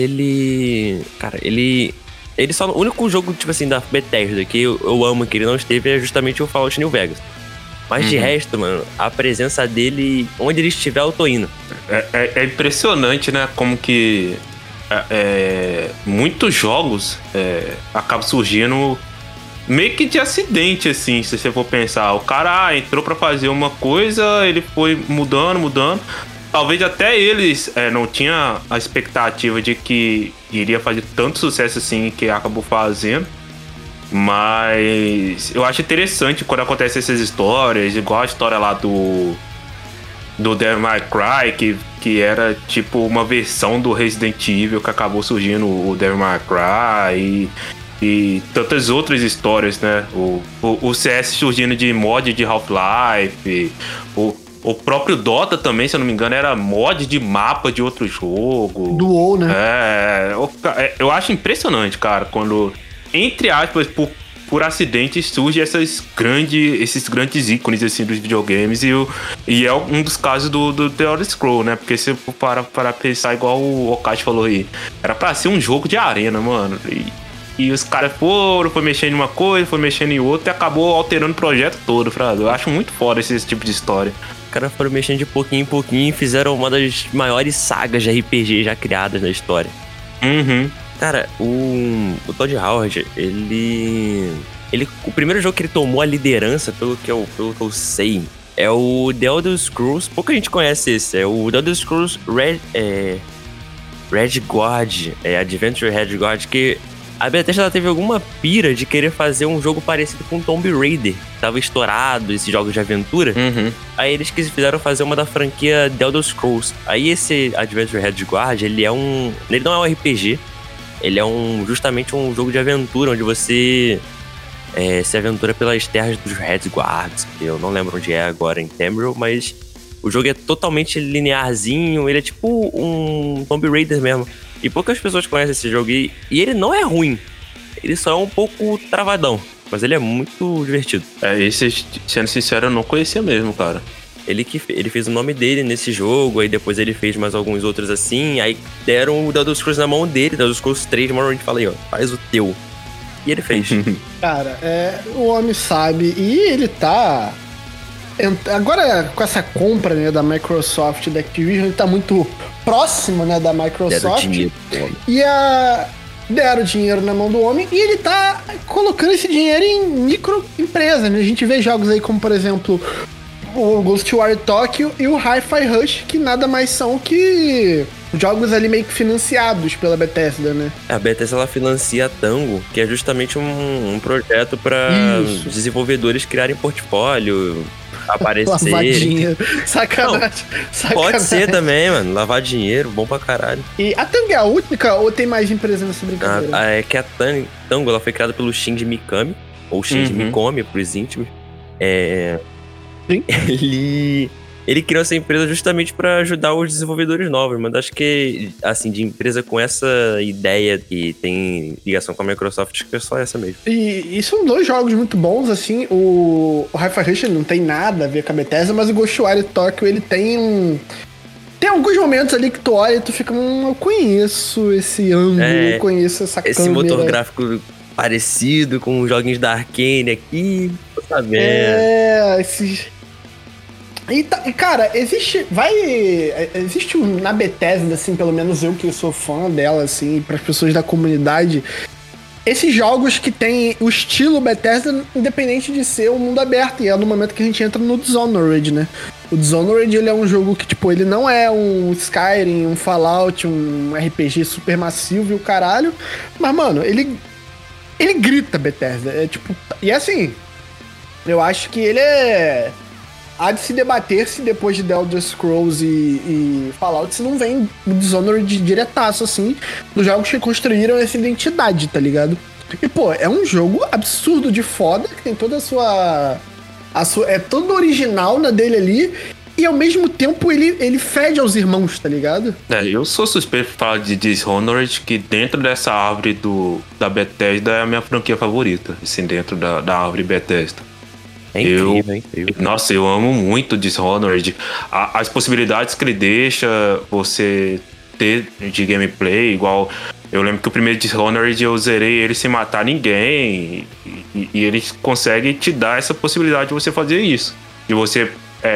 o único jogo, tipo assim, da Bethesda que eu amo que ele não esteve é justamente o Fallout New Vegas. Mas de resto, mano, a presença dele, onde ele estiver, eu tô indo.
É impressionante, né? Como que muitos jogos acabam surgindo meio que de acidente, assim, se você for pensar. O cara entrou pra fazer uma coisa, ele foi mudando. Talvez até eles não tinham a expectativa de que iria fazer tanto sucesso assim que acabou fazendo. Mas eu acho interessante quando acontecem essas histórias, igual a história lá do Devil May Cry, que era tipo uma versão do Resident Evil, que acabou surgindo o Devil May Cry e tantas outras histórias, né? O CS surgindo de mod de Half-Life, o próprio Dota também, se eu não me engano, era mod de mapa de outro jogo.
Do WoW, né?
Eu acho impressionante, cara, quando, entre aspas, por por acidente surge esses grandes ícones assim dos videogames e é um dos casos do The Elder Scrolls, né? Porque se for para pensar igual o Okashi falou aí, era pra ser um jogo de arena, mano. E os caras foi mexendo em uma coisa, foi mexendo em outra e acabou alterando o projeto todo, Frado. Eu acho muito foda esse tipo de história.
Os caras foram mexendo de pouquinho em pouquinho e fizeram uma das maiores sagas de RPG já criadas na história.
Uhum.
Cara, o Todd Howard, o primeiro jogo que ele tomou a liderança, pelo que eu sei, é o The Elder Scrolls. Pouca gente conhece esse. É o The Elder Scrolls Redguard, Adventure Redguard, que a Bethesda teve alguma pira de querer fazer um jogo parecido com Tomb Raider. Tava estourado esses jogos de aventura.
Uhum.
Aí eles fizeram fazer uma da franquia The Elder Scrolls. Aí esse Adventure Redguard, ele não é um RPG. Ele é justamente um jogo de aventura, onde você se aventura pelas terras dos Redguards. Eu não lembro onde é agora em Tamriel, mas o jogo é totalmente linearzinho. Ele é tipo um Tomb Raider mesmo. E poucas pessoas conhecem esse jogo. E ele não é ruim. Ele só é um pouco travadão. Mas ele é muito divertido.
Esse, sendo sincero, eu não conhecia mesmo, cara.
Ele fez o nome dele nesse jogo, aí depois ele fez mais alguns outros assim, aí deram o The Elder Scrolls na mão dele, The Elder Scrolls 3, Morrowind, fala aí, ó, faz o teu. E ele fez.
Cara, o homem sabe, e ele tá... Agora, com essa compra, né, da Microsoft e da Activision, ele tá muito próximo, né, da Microsoft. Deram dinheiro na mão do homem e ele tá colocando esse dinheiro em microempresas, né? A gente vê jogos aí como, por exemplo, o Ghostwire Tokyo e o Hi-Fi Rush, que nada mais são que jogos ali meio que financiados pela Bethesda, né?
A Bethesda, ela financia a Tango, que é justamente um projeto para desenvolvedores criarem portfólio, aparecerem.
Lavadinha. Sacanagem.
Pode ser também, mano. Lavar dinheiro, bom pra caralho.
E a Tango é a única ou tem mais empresa nessa brincadeira?
É que a Tango, ela foi criada pelo Shinji Mikami, ou Shinji Mikami, pros íntimos.
Sim.
Ele criou essa empresa justamente para ajudar os desenvolvedores novos, mas acho que, assim, de empresa com essa ideia que tem ligação com a Microsoft, acho que é só essa mesmo.
E são dois jogos muito bons, assim, o Hi-Fi Rush não tem nada a ver com a Bethesda, mas o Ghostwire Tokyo, ele tem alguns momentos ali que tu olha e tu fica, eu conheço esse ângulo, eu conheço essa câmera.
Esse motor gráfico parecido com os joguinhos da Arcane aqui, tô sabendo.
Esses... E cara, existe na Bethesda, assim, pelo menos eu que sou fã dela, assim, para as pessoas da comunidade, esses jogos que tem o estilo Bethesda, independente de ser um mundo aberto, e é no momento que a gente entra no Dishonored, né? O Dishonored, ele é um jogo que, tipo, ele não é um Skyrim, um Fallout, um RPG super massivo e o caralho, mas, mano, ele grita Bethesda, e assim, eu acho que ele há de se debater se depois de The Elder Scrolls e Fallout, se não vem o Dishonored diretaço, assim, dos jogos que construíram essa identidade, tá ligado? E, pô, é um jogo absurdo de foda, que tem toda a sua é todo original na dele ali, e ao mesmo tempo ele fede aos irmãos, tá ligado?
Eu sou suspeito de falar de Dishonored, que dentro dessa árvore da Bethesda é a minha franquia favorita, assim, dentro da árvore Bethesda.
É incrível, é incrível.
Nossa, eu amo muito Dishonored. As possibilidades que ele deixa você ter de gameplay, igual... Eu lembro que o primeiro Dishonored eu zerei ele sem matar ninguém. E ele consegue te dar essa possibilidade de você fazer isso. De você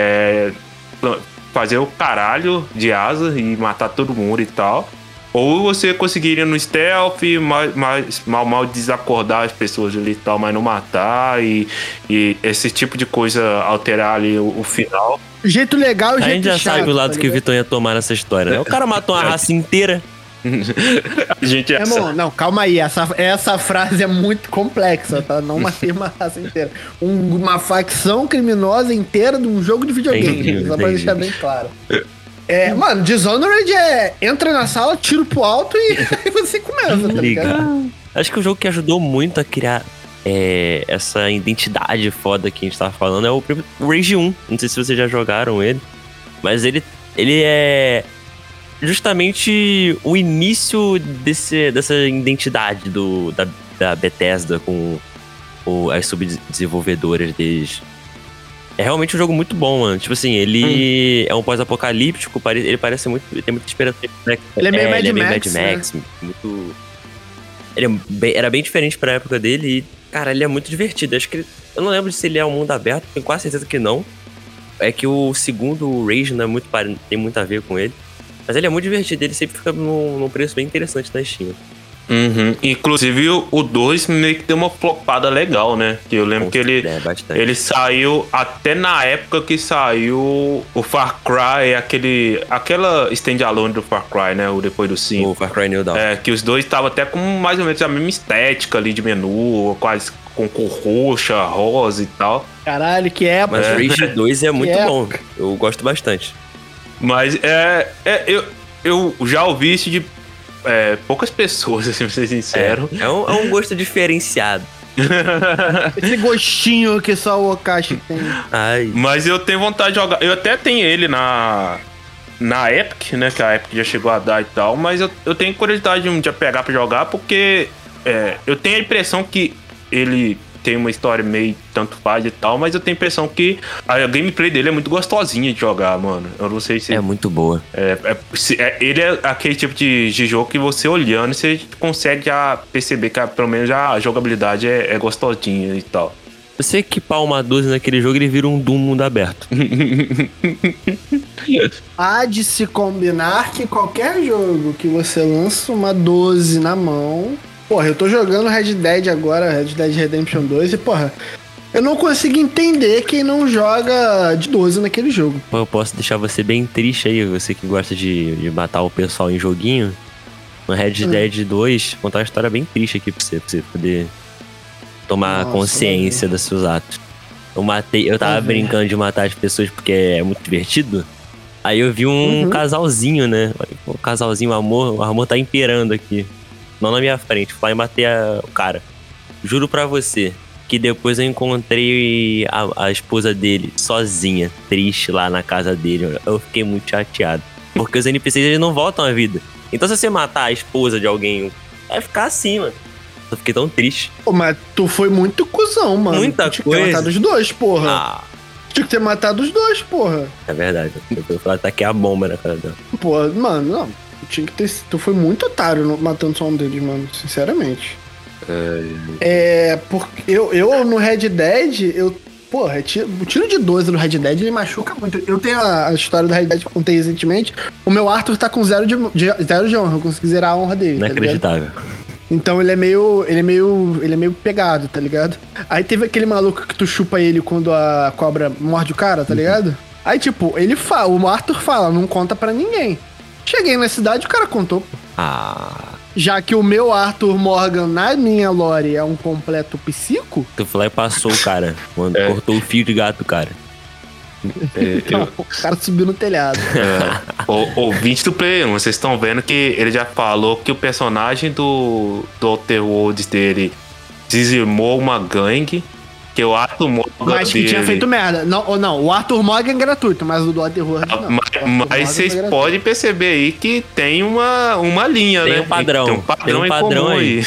fazer o caralho de asa e matar todo mundo e tal. Ou você conseguiria no stealth, mal desacordar as pessoas ali e tal, mas não matar, e esse tipo de coisa alterar ali o final.
Jeito legal e jeito chato.
A gente já sabe o lado que o Vitor ia tomar nessa história, né? O cara matou uma raça inteira.
A gente
não, calma aí, essa frase é muito complexa, tá? Não matei uma raça inteira. Uma facção criminosa inteira de um jogo de videogame, só pra deixar bem claro. Mano, Dishonored entra na sala, tiro pro alto e você começa, tá ligado?
Acho que o jogo que ajudou muito a criar essa identidade foda que a gente tava falando é o Rage 1. Não sei se vocês já jogaram ele, mas ele é justamente o início dessa identidade da Bethesda com as subdesenvolvedoras deles. É realmente um jogo muito bom, mano. Tipo assim, ele é um pós-apocalíptico, ele parece muito... Tem muita esperança.
Ele é meio Mad
Mad Max, né? Muito... Era bem diferente pra época dele e, cara, ele é muito divertido. Acho que eu não lembro se ele é um mundo aberto, tenho quase certeza que não. É que o segundo, o Rage, não é tem muito a ver com ele. Mas ele é muito divertido, ele sempre fica num preço bem interessante na Steam.
Inclusive o 2 meio que deu uma flopada legal, né? Que eu lembro que ele saiu até na época que saiu o Far Cry, aquela standalone do Far Cry, né? O depois do 5.
O Far Cry New Dawn.
Que os dois estavam até com mais ou menos a mesma estética ali de menu, quase com cor roxa, rosa e tal.
Caralho, que época.
Mas o Rage 2 é muito bom, eu gosto bastante.
Mas eu já ouvi isso de poucas pessoas, assim, pra ser sincero.
É um gosto diferenciado.
Esse gostinho que só o Okashi tem.
Ai.
Mas eu tenho vontade de jogar. Eu até tenho ele na Epic, né? Que a Epic já chegou a dar e tal. Mas eu tenho curiosidade de pegar pra jogar, porque eu tenho a impressão que ele tem uma história meio tanto faz e tal, mas eu tenho a impressão que a gameplay dele é muito gostosinha de jogar, mano. Eu não sei se...
É muito boa.
Ele é aquele tipo de jogo que você olhando, você consegue já perceber que pelo menos a jogabilidade é gostosinha e tal.
Você equipar uma 12 naquele jogo, ele vira um Doom mundo aberto.
Há de se combinar que qualquer jogo que você lança uma 12 na mão... Porra, eu tô jogando Red Dead agora, Red Dead Redemption 2, e porra, eu não consigo entender quem não joga de 12 naquele jogo.
Pô, eu posso deixar você bem triste aí, você que gosta de matar o pessoal em joguinho. No Red Dead 2, contar uma história bem triste aqui pra você poder tomar consciência dos seus atos. Eu tava brincando de matar as pessoas porque é muito divertido. Aí eu vi um casalzinho, né? O casalzinho, o amor tá imperando aqui. Não na minha frente, fui lá e matei o cara. Juro pra você que depois eu encontrei a esposa dele sozinha, triste lá na casa dele. Eu fiquei muito chateado. Porque os NPCs eles não voltam à vida. Então se você matar a esposa de alguém, vai ficar assim, mano. Eu fiquei tão triste.
Pô, mas tu foi muito cuzão, mano.
Muita
tu tinha
coisa.
que ter matado os dois, porra.
Ah,
Tinha que ter matado os dois, porra.
é verdade. Eu falei, taquei a bomba na cara dela.
Pô, mano, não. Tu foi muito otário matando só um deles, mano. Sinceramente. Porque eu no Red Dead, porra, o tiro de 12 no Red Dead, ele machuca muito. Eu tenho a história do Red Dead que eu contei recentemente. O meu Arthur tá com 0 de honra. Eu consegui zerar a honra dele.
Inacreditável.
Tá, então ele é meio pegado, tá ligado? Aí teve aquele maluco que tu chupa ele quando a cobra morde o cara, tá ligado? Aí tipo, o Arthur fala, não conta pra ninguém. Cheguei na cidade, o cara contou, pô. Já que o meu Arthur Morgan, na minha lore, é um completo psico...
Tu foi lá e passou o cara. Quando cortou o fio de gato, cara.
Então, o cara subiu no telhado.
Ouvinte do Play 1, vocês estão vendo que ele já falou que o personagem do Outer Worlds dele dizimou uma gangue. Que o Arthur Morgan
mas que tinha feito merda. Não, o Arthur Morgan é gratuito, mas o do Outer Worlds não.
Mas vocês podem perceber aí que tem uma linha,
tem
né?
Um padrão.
Tem um padrão aí.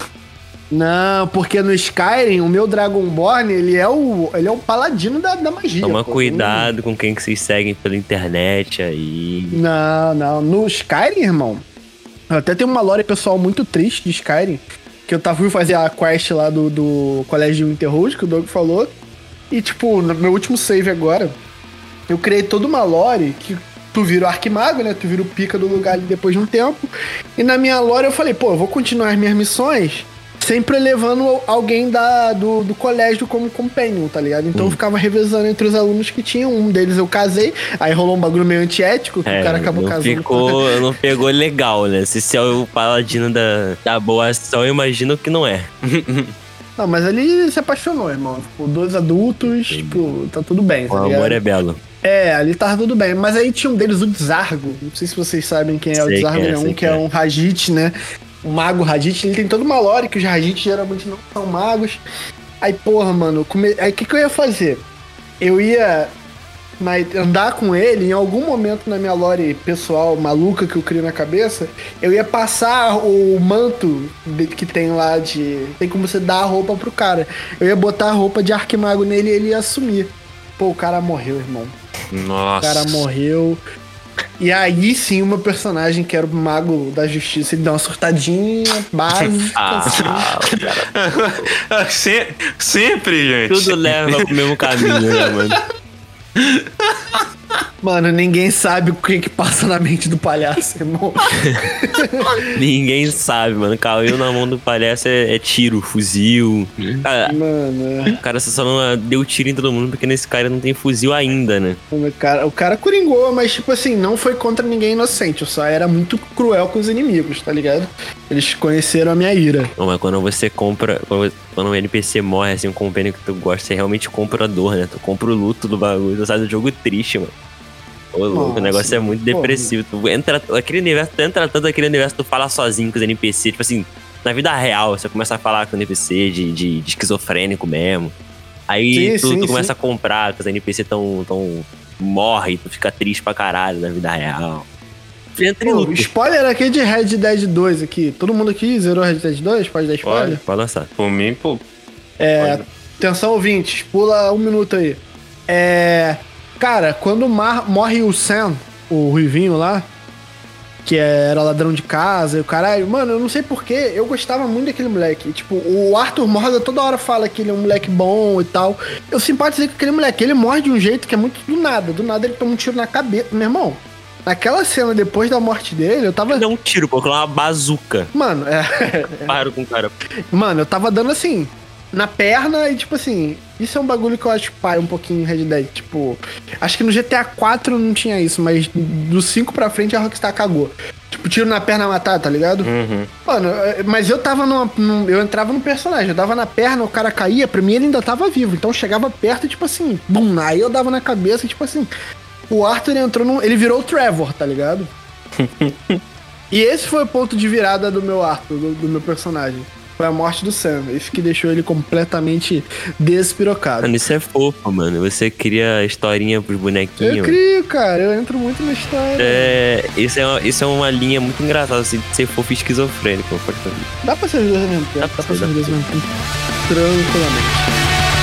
Não, porque no Skyrim, o meu Dragonborn, ele é o paladino da magia.
Toma cuidado com quem que vocês seguem pela internet aí.
Não. No Skyrim, irmão, eu até tenho uma lore pessoal muito triste de Skyrim. Que eu fui fazer a quest lá do Colégio Winterhold, que o Doug falou. E, tipo, no meu último save agora, eu criei toda uma lore que tu vira o Arquimago, né? Tu vira o pica do lugar ali depois de um tempo. E na minha lore eu falei, pô, eu vou continuar as minhas missões sempre levando alguém do colégio como companion, tá ligado? Então eu ficava revezando entre os alunos que tinham. Um deles eu casei, aí rolou um bagulho meio antiético, que o cara acabou casando.
Não pegou legal, né? Se você é o paladino da boa ação, eu imagino que não é.
Não, mas ali se apaixonou, irmão. Tipo, 2 adultos, tipo, tá tudo bem, tá ligado?
O amor é belo.
Ali tava tudo bem. Mas aí tinha um deles, o Dzargo. Não sei se vocês sabem quem é o Dzargo, que é um Rajit, né? O mago Rajit, ele tem toda uma lore que os Rajit geralmente não são magos. Aí, porra, mano, aí o que eu ia fazer? Eu ia andar com ele, em algum momento na minha lore pessoal maluca que eu crio na cabeça, eu ia passar o manto que tem lá de... Tem como você dar a roupa pro cara. Eu ia botar a roupa de arquimago nele e ele ia assumir. Pô, o cara morreu, irmão.
Nossa.
O cara morreu. E aí sim, o meu personagem, que era o mago da justiça, ele deu uma surtadinha básica.
Sempre, gente.
Tudo leva pro mesmo caminho, né, mano?
Mano, ninguém sabe o que passa na mente do palhaço, irmão.
Ninguém sabe, mano. Caiu na mão do palhaço é tiro, fuzil.
Mano,
O cara só não deu tiro em todo mundo porque nesse cara não tem fuzil ainda, né?
o cara coringou, mas tipo assim, não foi contra ninguém inocente. Eu só era muito cruel com os inimigos, tá ligado? Eles conheceram a minha ira.
Não, mas quando você compra... Quando um NPC morre, assim, um companheiro que tu gosta, você realmente compra a dor, né? Tu compra o luto do bagulho, tu sai do jogo triste, mano. Ô, louco, o negócio é muito depressivo. Tu entra tanto naquele universo, tu fala sozinho com os NPC, tipo assim, na vida real, você começa a falar com o NPC de esquizofrênico mesmo. Aí tu começa a comprar, que os NPC tão morre, tu fica triste pra caralho na vida real.
Pô, spoiler aqui de Red Dead 2 aqui. Todo mundo aqui zerou Red Dead 2? Pode dar spoiler?
Pode lançar.
Por mim, pô.
Atenção, ouvintes, pula 1 minuto aí. Cara, quando morre o Sam, o ruivinho lá, que era ladrão de casa e o caralho, mano, eu não sei porquê, eu gostava muito daquele moleque. Tipo, o Arthur Morgan toda hora fala que ele é um moleque bom e tal. Eu simpatizei com aquele moleque, ele morre de um jeito que é muito do nada ele toma um tiro na cabeça. Meu irmão, naquela cena, depois da morte dele, eu tava...
Ele deu um tiro, pô, uma bazuca.
Mano,
Paro com o cara.
Mano, eu tava dando assim, na perna e tipo assim, isso é um bagulho que eu acho pai um pouquinho em Red Dead. Tipo, acho que no GTA 4 não tinha isso, mas do 5 pra frente a Rockstar cagou. Tipo, tiro na perna matar, tá ligado?
Uhum.
Mano, mas eu tava eu entrava no personagem, eu dava na perna, o cara caía, pra mim ele ainda tava vivo. Então eu chegava perto e tipo assim, bum, aí eu dava na cabeça e tipo assim, o Arthur entrou ele virou o Trevor, tá ligado? E esse foi o ponto de virada do meu Arthur, do meu personagem. Foi a morte do Sam. Isso que deixou ele completamente despirocado.
Mano, isso é fofo, mano. Você cria historinha pros bonequinhos.
Eu crio, cara. Eu entro muito na história.
Isso é uma linha muito engraçada, assim, de ser fofo e esquizofrênico.
Dá pra ser os dois ao mesmo tempo. Dá pra ser os dois ao mesmo tempo. Tranquilamente.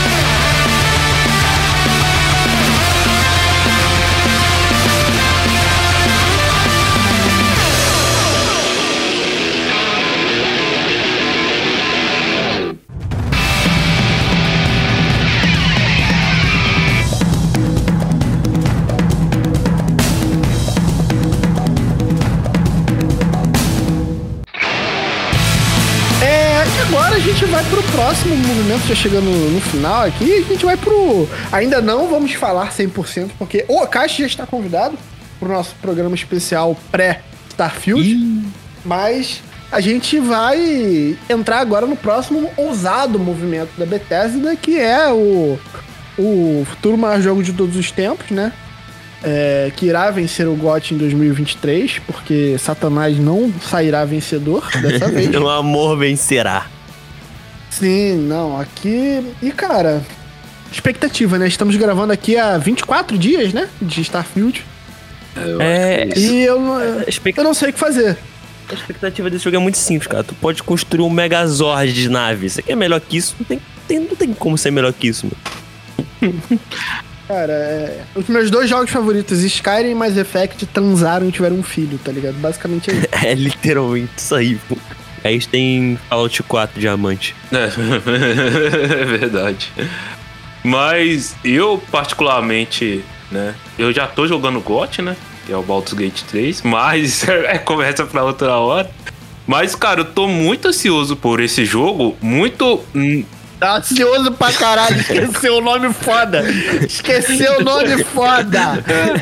Agora a gente vai pro próximo movimento, já chegando no final aqui, a gente vai pro... Ainda não vamos falar 100%, porque o Akashi já está convidado pro nosso programa especial pré-Starfield, mas a gente vai entrar agora no próximo ousado movimento da Bethesda, que é o futuro maior jogo de todos os tempos, né? Que irá vencer o GOT em 2023, porque Satanás não sairá vencedor dessa vez.
O amor vencerá.
Sim, não, aqui... E, cara, expectativa, né? Estamos gravando aqui há 24 dias, né? De Starfield. E eu não sei o que fazer.
A expectativa desse jogo é muito simples, cara. Tu pode construir um Megazord de nave. Você quer melhor que isso? Não tem como ser melhor que isso, mano.
Cara, os meus 2 jogos favoritos, Skyrim e Mass Effect, transaram e tiveram um filho, tá ligado? Basicamente é isso.
É literalmente isso aí, pô. Aí tem Fallout 4 Diamante.
É verdade. Mas eu, particularmente, né? Eu já tô jogando GOT, né? Que é o Baldur's Gate 3. Mas é conversa pra outra hora. Mas, cara, eu tô muito ansioso por esse jogo. Muito...
Tá ansioso pra caralho, esqueceu o nome foda. Esqueceu o nome foda.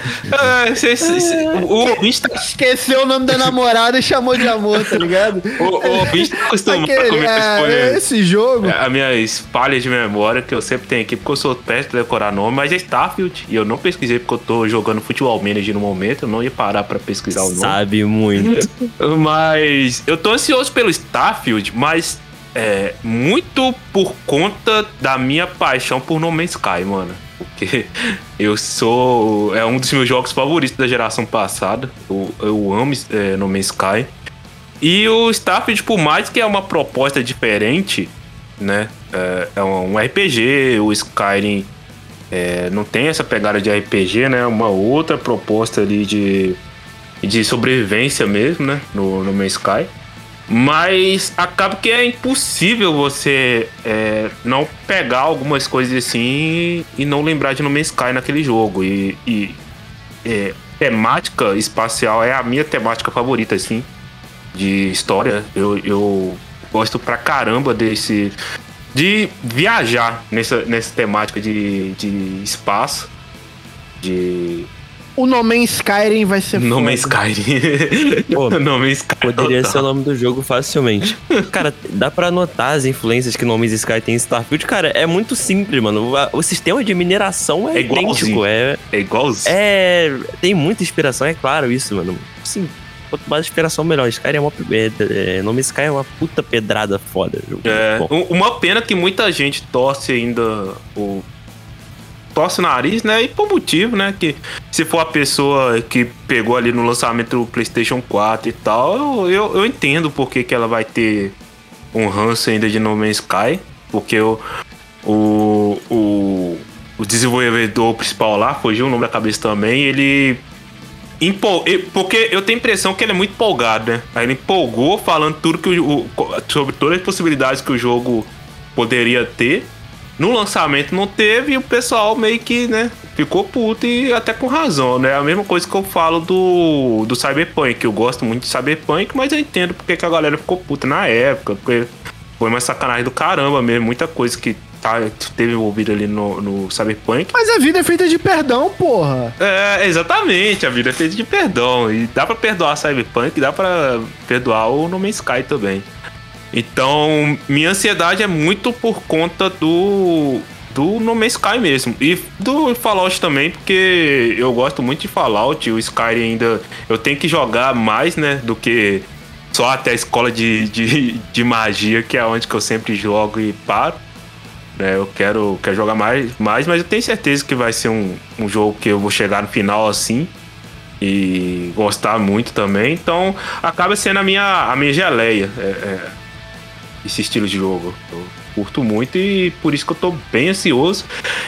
Esqueceu o nome da namorada e chamou de amor, tá ligado?
O bicho tá acostumado com
esse jogo.
A minhas falhas de memória que eu sempre tenho aqui, porque eu sou péssimo de decorar nome, mas é Starfield. E eu não pesquisei porque eu tô jogando Futebol Manager no momento, eu não ia parar pra pesquisar o nome.
Sabe muito.
Mas eu tô ansioso pelo Starfield, mas... muito por conta da minha paixão por No Man's Sky, mano. porque é um dos meus jogos favoritos da geração passada. Eu amo No Man's Sky. E o Starfield, por mais que é uma proposta diferente, né? É um RPG, o Skyrim não tem essa pegada de RPG, né? Uma outra proposta ali de sobrevivência mesmo, né? No Man's Sky. Mas acaba que é impossível você não pegar algumas coisas assim e não lembrar de No Man's Sky naquele jogo. E temática espacial é a minha temática favorita, assim, de história. Eu gosto pra caramba de viajar nessa temática de espaço.
O No Man's Skyrim vai ser
No Man's Skyrim.
Pô,
No Man's Sky
poderia
total.
ser o nome do jogo facilmente. Cara, dá pra notar as influências que No Man's Sky tem em Starfield. Cara, é muito simples, mano. O sistema de mineração é idêntico.
É igualzinho.
Tem muita inspiração, é claro isso, mano. Sim, quanto mais inspiração, melhor. Skyrim No Man's Sky é uma puta pedrada foda.
Uma pena que muita gente torce ainda torce o nariz, né? E por motivo, né? Que se for a pessoa que pegou ali no lançamento do PlayStation 4 e tal, eu entendo por que ela vai ter um ranço ainda de No Man's Sky. Porque o desenvolvedor principal lá, fugiu o nome da cabeça também, porque eu tenho a impressão que ele é muito empolgado, né? Aí ele empolgou falando tudo sobre todas as possibilidades que o jogo poderia ter. No lançamento não teve e o pessoal meio que, né, ficou puto e até com razão, né? A mesma coisa que eu falo do Cyberpunk. Eu gosto muito de Cyberpunk, mas eu entendo porque que a galera ficou puta na época, porque foi uma sacanagem do caramba mesmo. Muita coisa que teve envolvida ali no Cyberpunk.
Mas a vida é feita de perdão, porra.
Exatamente, a vida é feita de perdão. E dá pra perdoar Cyberpunk, dá pra perdoar o No Man's Sky também. Então, minha ansiedade é muito por conta do No Man's Sky mesmo. E do Fallout também, porque eu gosto muito de Fallout. O Skyrim ainda eu tenho que jogar mais, né, do que só até a escola de magia, que é onde que eu sempre jogo e paro. Eu quero jogar mais, mas eu tenho certeza que vai ser um jogo que eu vou chegar no final assim e gostar muito também. Então, acaba sendo a minha geleia. Esse estilo de jogo. Eu curto muito e por isso que eu tô bem ansioso.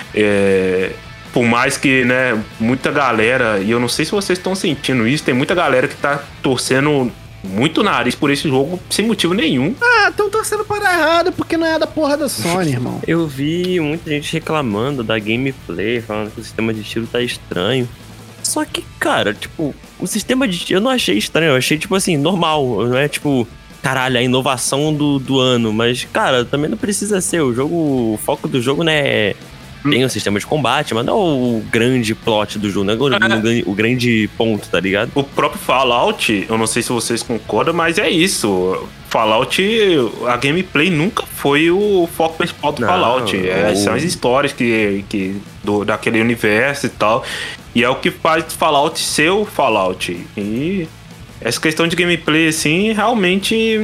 Por mais que, né, muita galera, e eu não sei se vocês estão sentindo isso, tem muita galera que tá torcendo muito nariz por esse jogo sem motivo nenhum.
Estão torcendo para errado porque não é da porra da Sony, irmão.
Eu vi muita gente reclamando da gameplay, falando que o sistema de tiro tá estranho. Só que, cara, tipo, o sistema de tiro eu não achei estranho, eu achei, tipo assim, normal, não é tipo... Caralho, a inovação do ano. Mas, cara, também não precisa ser. O foco do jogo, né? Tem um sistema de combate, mas não é o grande plot do jogo, não é o grande ponto, tá ligado?
O próprio Fallout, eu não sei se vocês concordam, mas é isso. Fallout, a gameplay nunca foi o foco principal do Fallout. São as histórias daquele universo e tal. E é o que faz Fallout ser o Fallout. E essa questão de gameplay, assim, realmente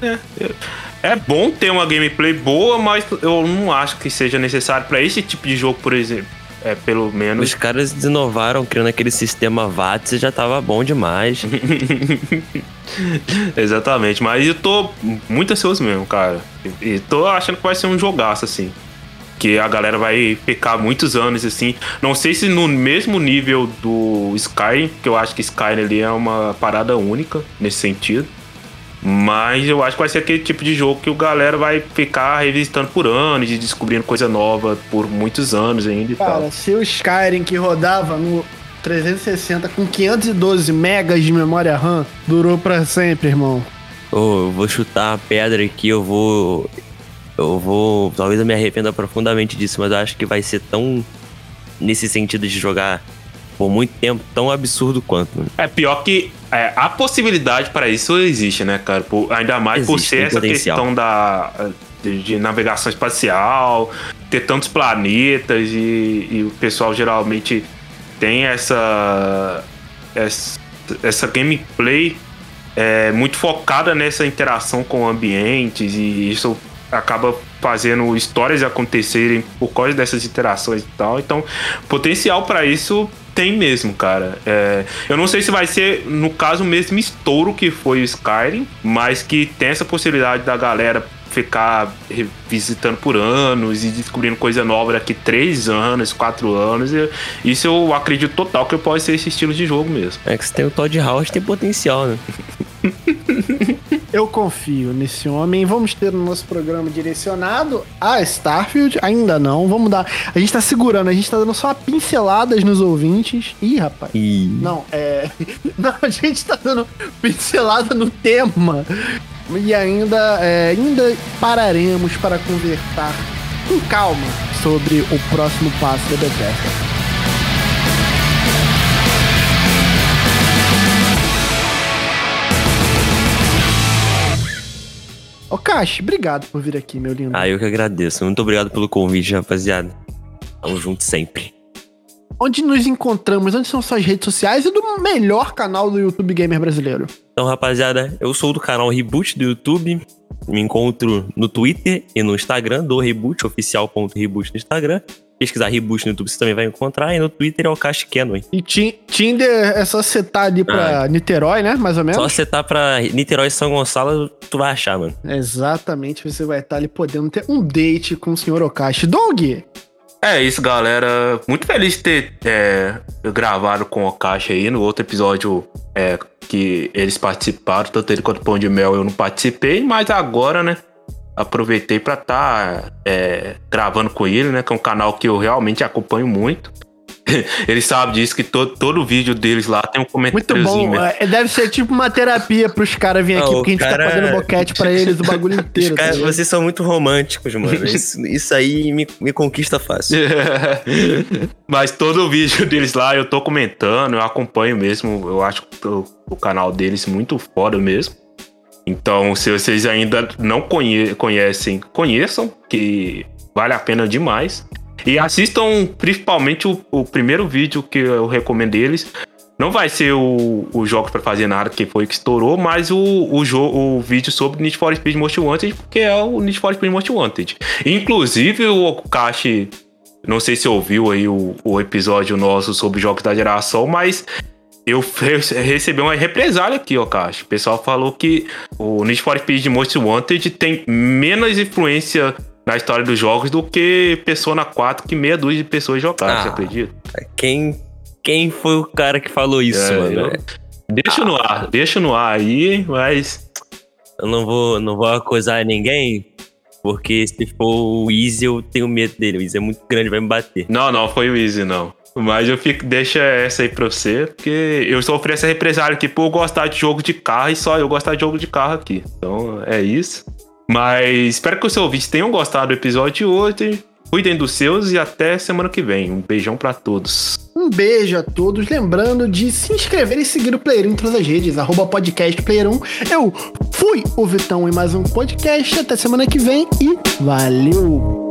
é bom ter uma gameplay boa, mas eu não acho que seja necessário para esse tipo de jogo, por exemplo. Pelo menos.
Os caras inovaram criando aquele sistema VATS e já tava bom demais.
Exatamente, mas eu tô muito ansioso mesmo, cara. E tô achando que vai ser um jogaço, assim. Que a galera vai ficar muitos anos, assim. Não sei se no mesmo nível do Skyrim, que eu acho que Skyrim ali é uma parada única nesse sentido. Mas eu acho que vai ser aquele tipo de jogo que o galera vai ficar revisitando por anos e descobrindo coisa nova por muitos anos ainda e tal.
Cara, se o Skyrim que rodava no 360 com 512 megas de memória RAM durou pra sempre, irmão.
Eu vou chutar a pedra aqui, eu vou... Talvez eu me arrependa profundamente disso, mas eu acho que vai ser tão... Nesse sentido de jogar por muito tempo, tão absurdo quanto.
É pior que a possibilidade para isso existe, né, cara? Ainda mais
Existe,
por ser essa
potencial.
Questão de navegação espacial, ter tantos planetas e o pessoal geralmente tem essa gameplay muito focada nessa interação com ambientes, e isso acaba fazendo histórias acontecerem por causa dessas interações e tal. Então, potencial pra isso tem mesmo, cara. Eu não sei se vai ser, no caso, o mesmo estouro que foi o Skyrim, mas que tem essa possibilidade da galera ficar revisitando por anos e descobrindo coisa nova daqui 3 anos, 4 anos. Isso eu acredito total que pode ser esse estilo de jogo mesmo.
É que se tem o Todd Howard, tem potencial, né?
Eu confio nesse homem. Vamos ter no nosso programa direcionado a Starfield. Ainda não. Vamos dar. A gente tá segurando, a gente tá dando só pinceladas nos ouvintes. Ih, rapaz. Não, Não, a gente tá dando pincelada no tema. E ainda pararemos para conversar com calma sobre o próximo passo da Bethesda. Ô, Cash, obrigado por vir aqui, meu lindo.
Eu que agradeço. Muito obrigado pelo convite, rapaziada. Tamo junto sempre.
Onde nos encontramos? Onde são suas redes sociais e do melhor canal do YouTube Gamer brasileiro?
Então, rapaziada, eu sou do canal Reboot do YouTube. Me encontro no Twitter e no Instagram do Reboot, oficial.reboot no Instagram. Pesquisar Reboot no YouTube você também vai encontrar. E no Twitter é o Cash Canon.
E Tinder é só setar ali pra Niterói, né? Mais ou menos?
Só setar pra Niterói e São Gonçalo, tu vai achar, mano.
Exatamente, você vai estar ali podendo ter um date com o senhor Okashi. Doug!
É isso, galera. Muito feliz de ter gravado com o Okashi aí no outro episódio que eles participaram, tanto ele quanto o Pão de Mel eu não participei, mas agora, né, aproveitei pra estar gravando com ele, né, que é um canal que eu realmente acompanho muito. Ele sabe disso, que todo vídeo deles lá tem um comentáriozinho.
Muito bom, deve ser tipo uma terapia pros caras virem aqui, porque a gente tá fazendo boquete pra eles o bagulho inteiro.
Vocês são muito românticos, mano. Isso aí me conquista fácil.
Mas todo vídeo deles lá eu tô comentando, eu acompanho mesmo. Eu acho o canal deles muito foda mesmo. Então, se vocês ainda não conhecem, conheçam, que vale a pena demais. E assistam principalmente o primeiro vídeo que eu recomendo deles. Não vai ser o Jogos pra Fazer Nada, que foi que estourou, mas o vídeo sobre Need for Speed Most Wanted, porque é o Need for Speed Most Wanted. Inclusive, o Okashi, não sei se ouviu aí o episódio nosso sobre jogos da geração, mas eu recebi uma represália aqui, Okashi. O pessoal falou que o Need for Speed Most Wanted tem menos influência na história dos jogos do que Persona 4, que meia dúzia de pessoas jogaram, você acredita?
Quem foi o cara que falou isso, mano?
Deixa no ar aí, mas
eu não vou acusar ninguém, porque se for o Easy, eu tenho medo dele. O Easy é muito grande, vai me bater.
Não foi o Easy, não. Mas deixa essa aí pra você, porque eu sofri essa represália aqui por eu gostar de jogo de carro e só eu gostar de jogo de carro aqui. Então é isso. Mas espero que os ouvintes tenham gostado do episódio de hoje. Cuidem dos seus e até semana que vem. Um beijão pra todos.
Um beijo a todos. Lembrando de se inscrever e seguir o Player 1 em todas as redes. @podcastplayer1. Eu fui o Vitão em mais um podcast. Até semana que vem e valeu!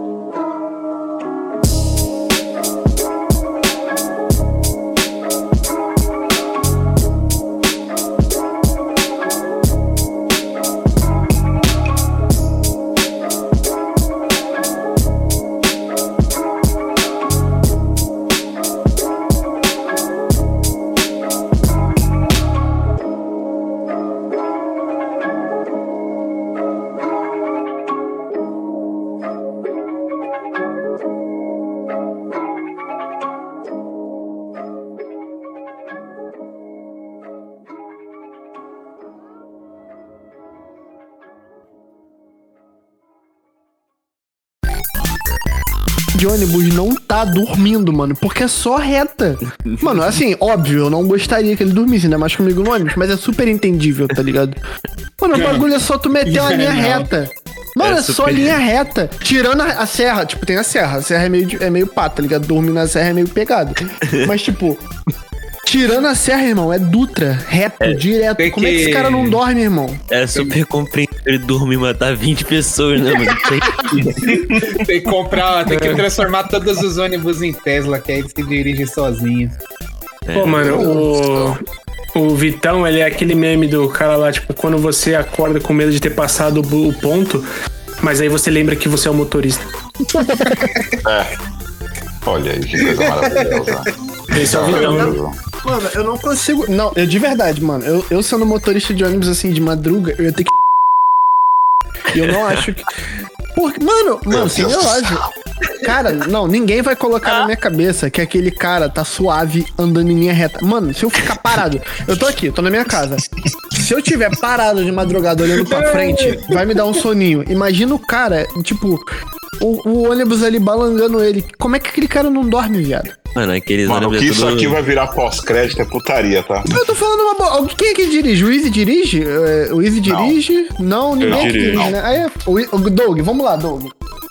De ônibus não tá dormindo, mano, porque é só reta. Mano, assim, óbvio, eu não gostaria que ele dormisse, ainda mais comigo no ônibus, mas é super entendível, tá ligado? Mano, o bagulho é só tu meter uma linha reta. Mano, é só linha reta. Tirando a serra, tipo, tem a serra é meio pá, tá ligado? Dormir na serra é meio pegado. Mas, tipo, tirando a serra, irmão, é Dutra, reto, direto. Como é que esse cara não dorme, irmão?
É super compreensível ele dormir e matar 20 pessoas, né, mano?
Tem que transformar todos os ônibus em Tesla, que aí ele se dirige sozinho.
Pô, mano, o Vitão, ele é aquele meme do cara lá, tipo, quando você acorda com medo de ter passado o ponto, Mas aí você lembra que você é o motorista.
Olha aí, que coisa maravilhosa.
Esse é o Vitão.
Mano, eu não consigo. Não, eu de verdade, mano. Eu sendo motorista de ônibus assim de madruga, eu ia ter que. E eu não acho que. Porque, mano, sem relógio. Cara, não, ninguém vai colocar na minha cabeça que aquele cara tá suave andando em linha reta. Mano, se eu ficar parado, eu tô aqui, tô na minha casa. Se eu tiver parado de madrugada olhando pra frente, vai me dar um soninho. Imagina o cara, tipo, o ônibus ali balangando ele. Como é que aquele cara não dorme, viado?
Mano, aqueles
Mano,
ônibus
que
é
isso
tudo...
aqui vai virar pós-crédito é putaria, tá?
Eu tô falando uma boa. Quem é que dirige? O Easy dirige? O Easy dirige? Não, ninguém aqui
dirijo.
dirige, né? Aí, o Doug, vamos lá, Doug.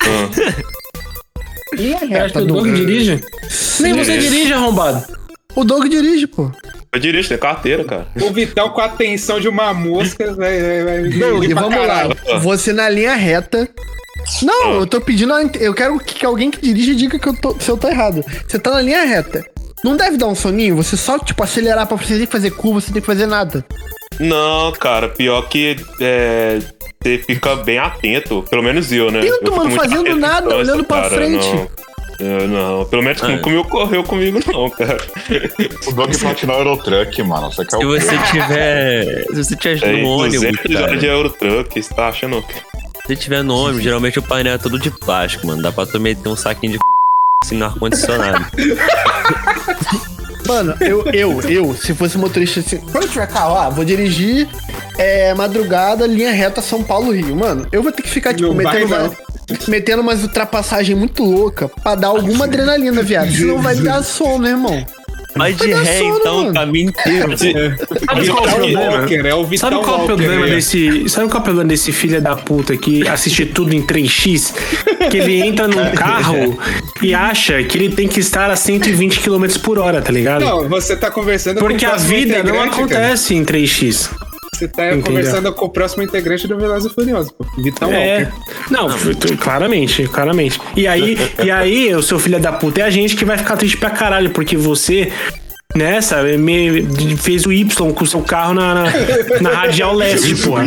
Linha
Você acha
reta,
que o Doug dirige? Nem você dirige, arrombado.
O Doug dirige, pô.
Eu dirijo, tem carteira, cara.
O Vitão com a atenção de uma mosca vai
Doug,
dirigir pra
vamos
caralho.
lá. Você na linha reta. Não, eu tô pedindo. Eu quero que alguém que dirija diga que se eu tô errado. Você tá na linha reta. Não deve dar um soninho? Você só, tipo, acelerar pra você tem que fazer curva, você tem que fazer nada.
Não, cara, pior que você fica bem atento. Pelo menos eu, né?
Tento,
Eu fico
mano,
muito
fazendo
atento à
nada,
distância,
olhando pra
cara,
frente.
Não, pelo menos não ocorreu comigo, não, cara.
O Doug platinou o Eurotruck, mano. Você quer
Se
o
você tiver... Se você tiver no ônibus,
200 já
cara...
de Eurotruck, você tá achando?
Se tiver no ônibus, geralmente o painel é todo de plástico, mano. Dá pra tu meter um saquinho de assim no ar-condicionado.
Mano, eu, se fosse motorista assim, quando eu tiver carro, vou dirigir madrugada, linha reta São Paulo-Rio. Mano, eu vou ter que ficar, tipo, metendo umas ultrapassagens muito loucas pra dar alguma adrenalina, viado. Senão vai dar sono, irmão.
Vai de ré,
sono,
então,
mano.
o caminho inteiro.
Sabe qual é o problema?
É o Vitão
Sabe qual é o
Walker,
problema
né?
Sabe qual é o problema desse filho da puta que assiste tudo em 3x? Que ele entra num carro e acha que ele tem que estar a 120 km por hora, tá ligado?
Não, você tá conversando
Porque
com o
a
próximo
vida não
integrante, cara.
acontece em 3x.
Você tá
Entendeu?
conversando com o próximo integrante do Velozes e Furiosos, pô. Vitão Walker.
Não, claramente. E aí, o seu filho da puta é a gente que vai ficar triste pra caralho, porque você, né, sabe, fez o Y com o seu carro na Radial Leste, porra.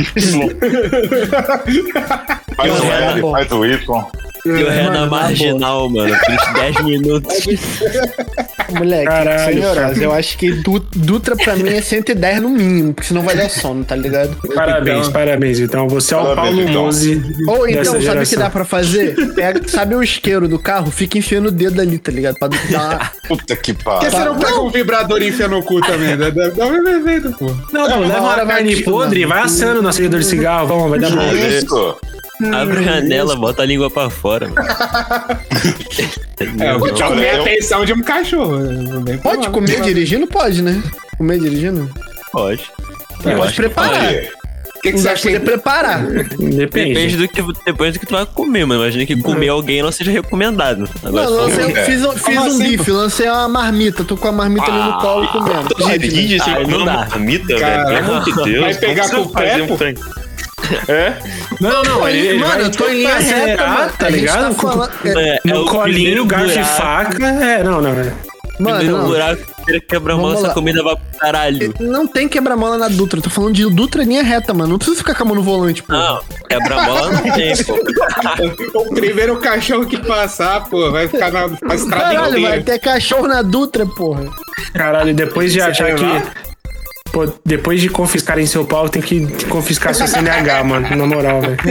Faz o Y.
E o ré na marginal, mano. Aqueles 10 minutos.
Moleque,
Caralho,
senhoras,
cara.
eu acho que Dutra pra mim é 110 no mínimo, porque senão vai dar sono, tá ligado?
Parabéns, então. Você é o
Parabéns,
Paulo
Vitão.
Mose.
Ou então,
dessa
sabe o que
geração.
dá pra fazer? Sabe o isqueiro do carro? Fica enfiando o dedo ali, tá ligado? Pra dar
Puta que
Por que
pariu.
você não pega um vibrador e enfia no cu também? Dá um evento, pô.
Não, pô, leva
hora
uma
vai
carne
acostumar.
podre e vai assando no acendedor de cigarro. Vamos, vai dar bom.
Isso.
Abre a janela, bota a língua pra fora, mano.
Eu vou te comer a atenção de um cachorro.
Pode comer dirigindo? Pode, né? Comer dirigindo?
Pode.
Pode preparar.
O que
Não
você
vai
acha
poder
que...
preparar.
Depende do que tu vai comer, mas imagina que comer alguém não seja recomendado. Agora,
Não,
só-
lancei, fiz um
assim,
bife, lancei uma marmita. Tô com a marmita ali no colo comendo.
Dirige, você
Ai, não
come
dá.
uma marmita, velho.
Cara,
Pelo amor de Deus.
vai pegar
como
com
você
o pé,
faz
pô?
trem? É?
Não, ele
Mano,
vai
eu tô em linha reta,
acelerar,
mano.
tá
A gente
ligado?
tá falando-
No colinho,
primeiro
garfo e
buraco.
faca. Não.
Primeiro
Mano,
buraco, quebra-mão,
Vamos
essa
lá.
comida vai pro caralho.
não tem quebra-mola na Dutra. Eu tô falando de Dutra linha reta, mano. Não precisa ficar com a mão no volante, pô.
Não, quebra-mola não tem, pô.
O primeiro cachorro que passar, pô, vai ficar na estrada
Caralho, vai
inteira.
ter cachorro na Dutra, porra.
Caralho, depois de achar que...
levar?
Pô, depois de confiscarem seu pau, tem que confiscar seu CNH, mano. Na moral, velho.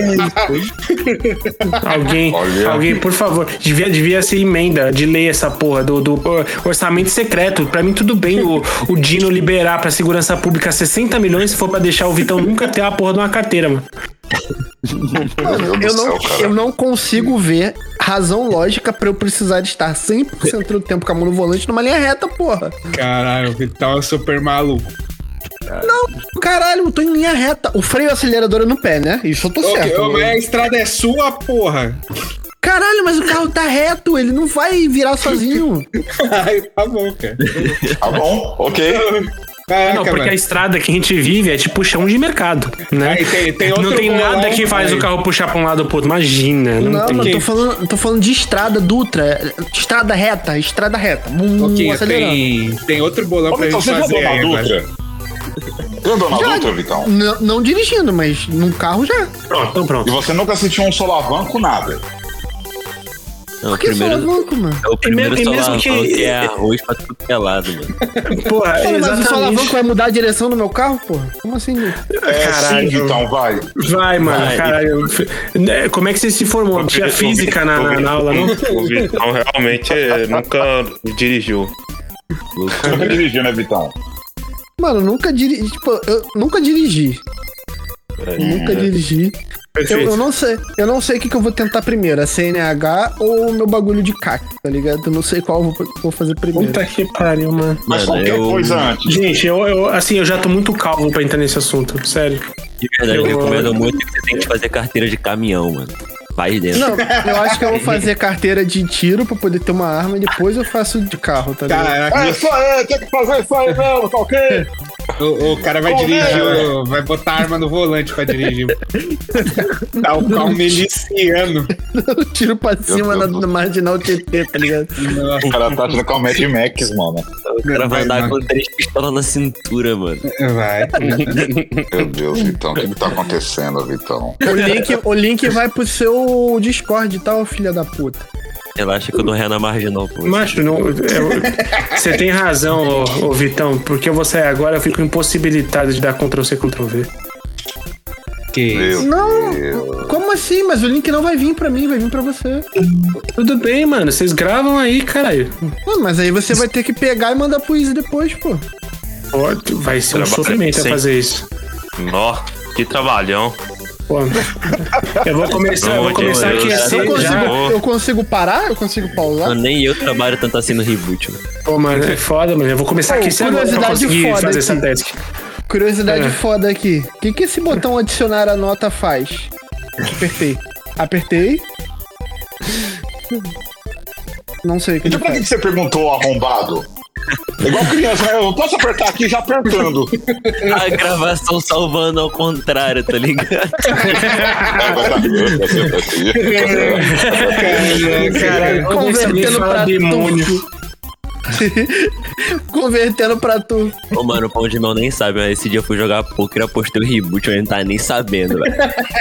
Alguém, por favor. Devia ser emenda de lei essa porra do orçamento secreto. Pra mim, tudo bem o Dino liberar pra segurança pública 60 milhões se for pra deixar o Vitão nunca ter a porra de uma carteira, mano.
Eu não consigo ver razão lógica pra eu precisar de estar 100% do tempo com a mão no volante numa linha reta, porra.
Caralho, o Vitão é super maluco.
Caralho, eu tô em linha reta. O freio e o acelerador é no pé, né? Isso eu tô certo.
Mas a estrada é sua, porra.
Caralho, mas o carro tá reto, ele não vai virar sozinho.
Ai, tá bom, cara.
Tá bom, ok.
Caraca,
Não, porque
mano.
a estrada que a gente vive é tipo chão de mercado, né?
Aí tem outro
Não tem nada
bolão,
que faz
aí.
o carro puxar pra um lado ou pro outro. Imagina.
Não,
tem
mano,
que...
tô falando de estrada Dutra. Estrada reta.
Ok,
Acelerando.
tem outro bolão
Ô,
pra
então
gente
você
fazer
rodou
aí
na
agora.
Dutra? Você andou na Dutra, Vitão?
Não dirigindo, mas num carro já.
Pronto, então
E
pronto.
você nunca assistiu um solavanco, nada?
Não,
Por que
primeiro,
solavanco, mano?
é o primeiro
E mesmo
solavanco
que-
que é arroz pra tudo que é lado, mano.
Porra,
Pô, mas o
exatamente.
solavanco vai mudar a direção do meu carro, porra? Como assim?
Caralho.
Sim, Vitão, vai.
Vai, mano,
Vai.
caralho. Como é que você se formou? Tinha física na aula, não?
O Vitão realmente nunca dirigiu.
Você nunca dirigiu, né, Vitão?
Mano, eu nunca dirigi. Tipo, eu nunca dirigi. Nunca dirigi.
Perfeito.
Eu não sei o que eu vou tentar primeiro, a CNH ou o meu bagulho de CAC, tá ligado? Eu não sei qual eu vou fazer primeiro.
Puta que pariu, mano.
Mas
Mano,
qualquer coisa antes.
Gente, eu já tô muito calvo pra entrar nesse assunto, sério.
De verdade, eu
Eu-
recomendo muito que você tem que fazer carteira de caminhão, mano. Vai dentro.
Não, eu acho que eu vou fazer carteira de tiro pra poder ter uma arma e depois eu faço de carro, tá ligado?
Caraca,
Isso aí, tem que fazer isso aí mesmo, tá ok?
o cara vai dirigir, vai botar arma no volante pra dirigir. Tá um miliciano.
Tiro pra cima na marginal TT, tá ligado?
Nossa,
O cara tá achando que é o Mad Max, mano.
O cara vai andar
vai.
com 3 pistolas na cintura, mano.
vai.
Meu Deus, Vitão, o que tá acontecendo, Vitão?
O link vai pro seu Discord, tá, ô filha da puta?
Relaxa que eu dou ré na marginal, pô.
Macho, você tem razão, ô Vitão, porque eu vou sair agora, eu fico impossibilitado de dar Ctrl-C, Ctrl-V.
Que
Meu
Não,
Deus.
como assim? Mas o link não vai vir pra mim, vai vir pra você.
Tudo bem, mano, vocês gravam aí, caralho.
Não, mas aí você vai ter que pegar e mandar pro Easy depois, pô.
Pô, vai ser um
Trabalho
sofrimento
sem-
fazer isso.
Nó, que trabalhão.
Pô, eu vou começar aqui
Deus.
assim
Eu
já.
consigo, eu consigo parar? Eu consigo pausar?
Mano, nem eu trabalho tanto assim no reboot, mano.
Pô, mano, é foda, mano. Eu vou começar
Pô,
aqui sem agora pra
curiosidade
conseguir
foda
fazer essa
aqui.
task.
Curiosidade
É.
foda aqui. O que esse botão adicionar a nota faz? Apertei. Apertei. Não sei o que ele
Então pra que
faz.
você perguntou, arrombado? Igual criança, né? Eu posso apertar aqui já apertando.
A gravação salvando ao contrário, tá ligado?
Caralho, quando você me
Convertendo
fala
pra
demônio.
Convertendo pra tu.
Ô, mano, o Pão de Mel nem sabe, mas esse dia eu fui jogar poker, apostei o reboot, eu não tá nem sabendo, velho.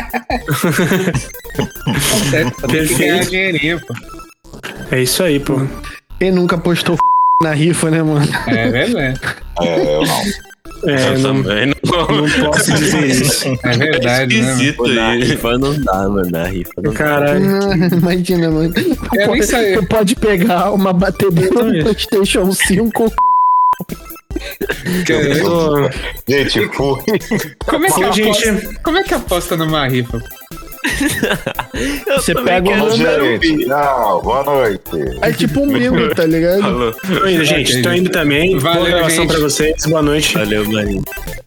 tem que ganhar dinheirinho, pô.
É isso aí, pô.
Quem nunca postou na rifa, né, mano?
É verdade.
É, eu não.
É,
Eu
não,
também não.
não posso dizer isso.
É verdade, né? Mano?
Esquisito
Pô, na
aí.
rifa não dá, mano, na rifa não dá.
Caralho.
Imagina, mano.
Eu nem sei.
Você pode pegar uma batedeira no PlayStation 5.
Pô,
Gente, fui.
Como é que
Pô, gente.
aposta? Como é que aposta numa rifa?
Você pega o
Bom,
número.
gente, tchau, boa noite.
É tipo um bingo, tá ligado?
Falou.
tô indo, gente. Tô indo também. Boa
Valeu,
gravação
gente.
pra vocês. Boa noite.
Valeu, mano.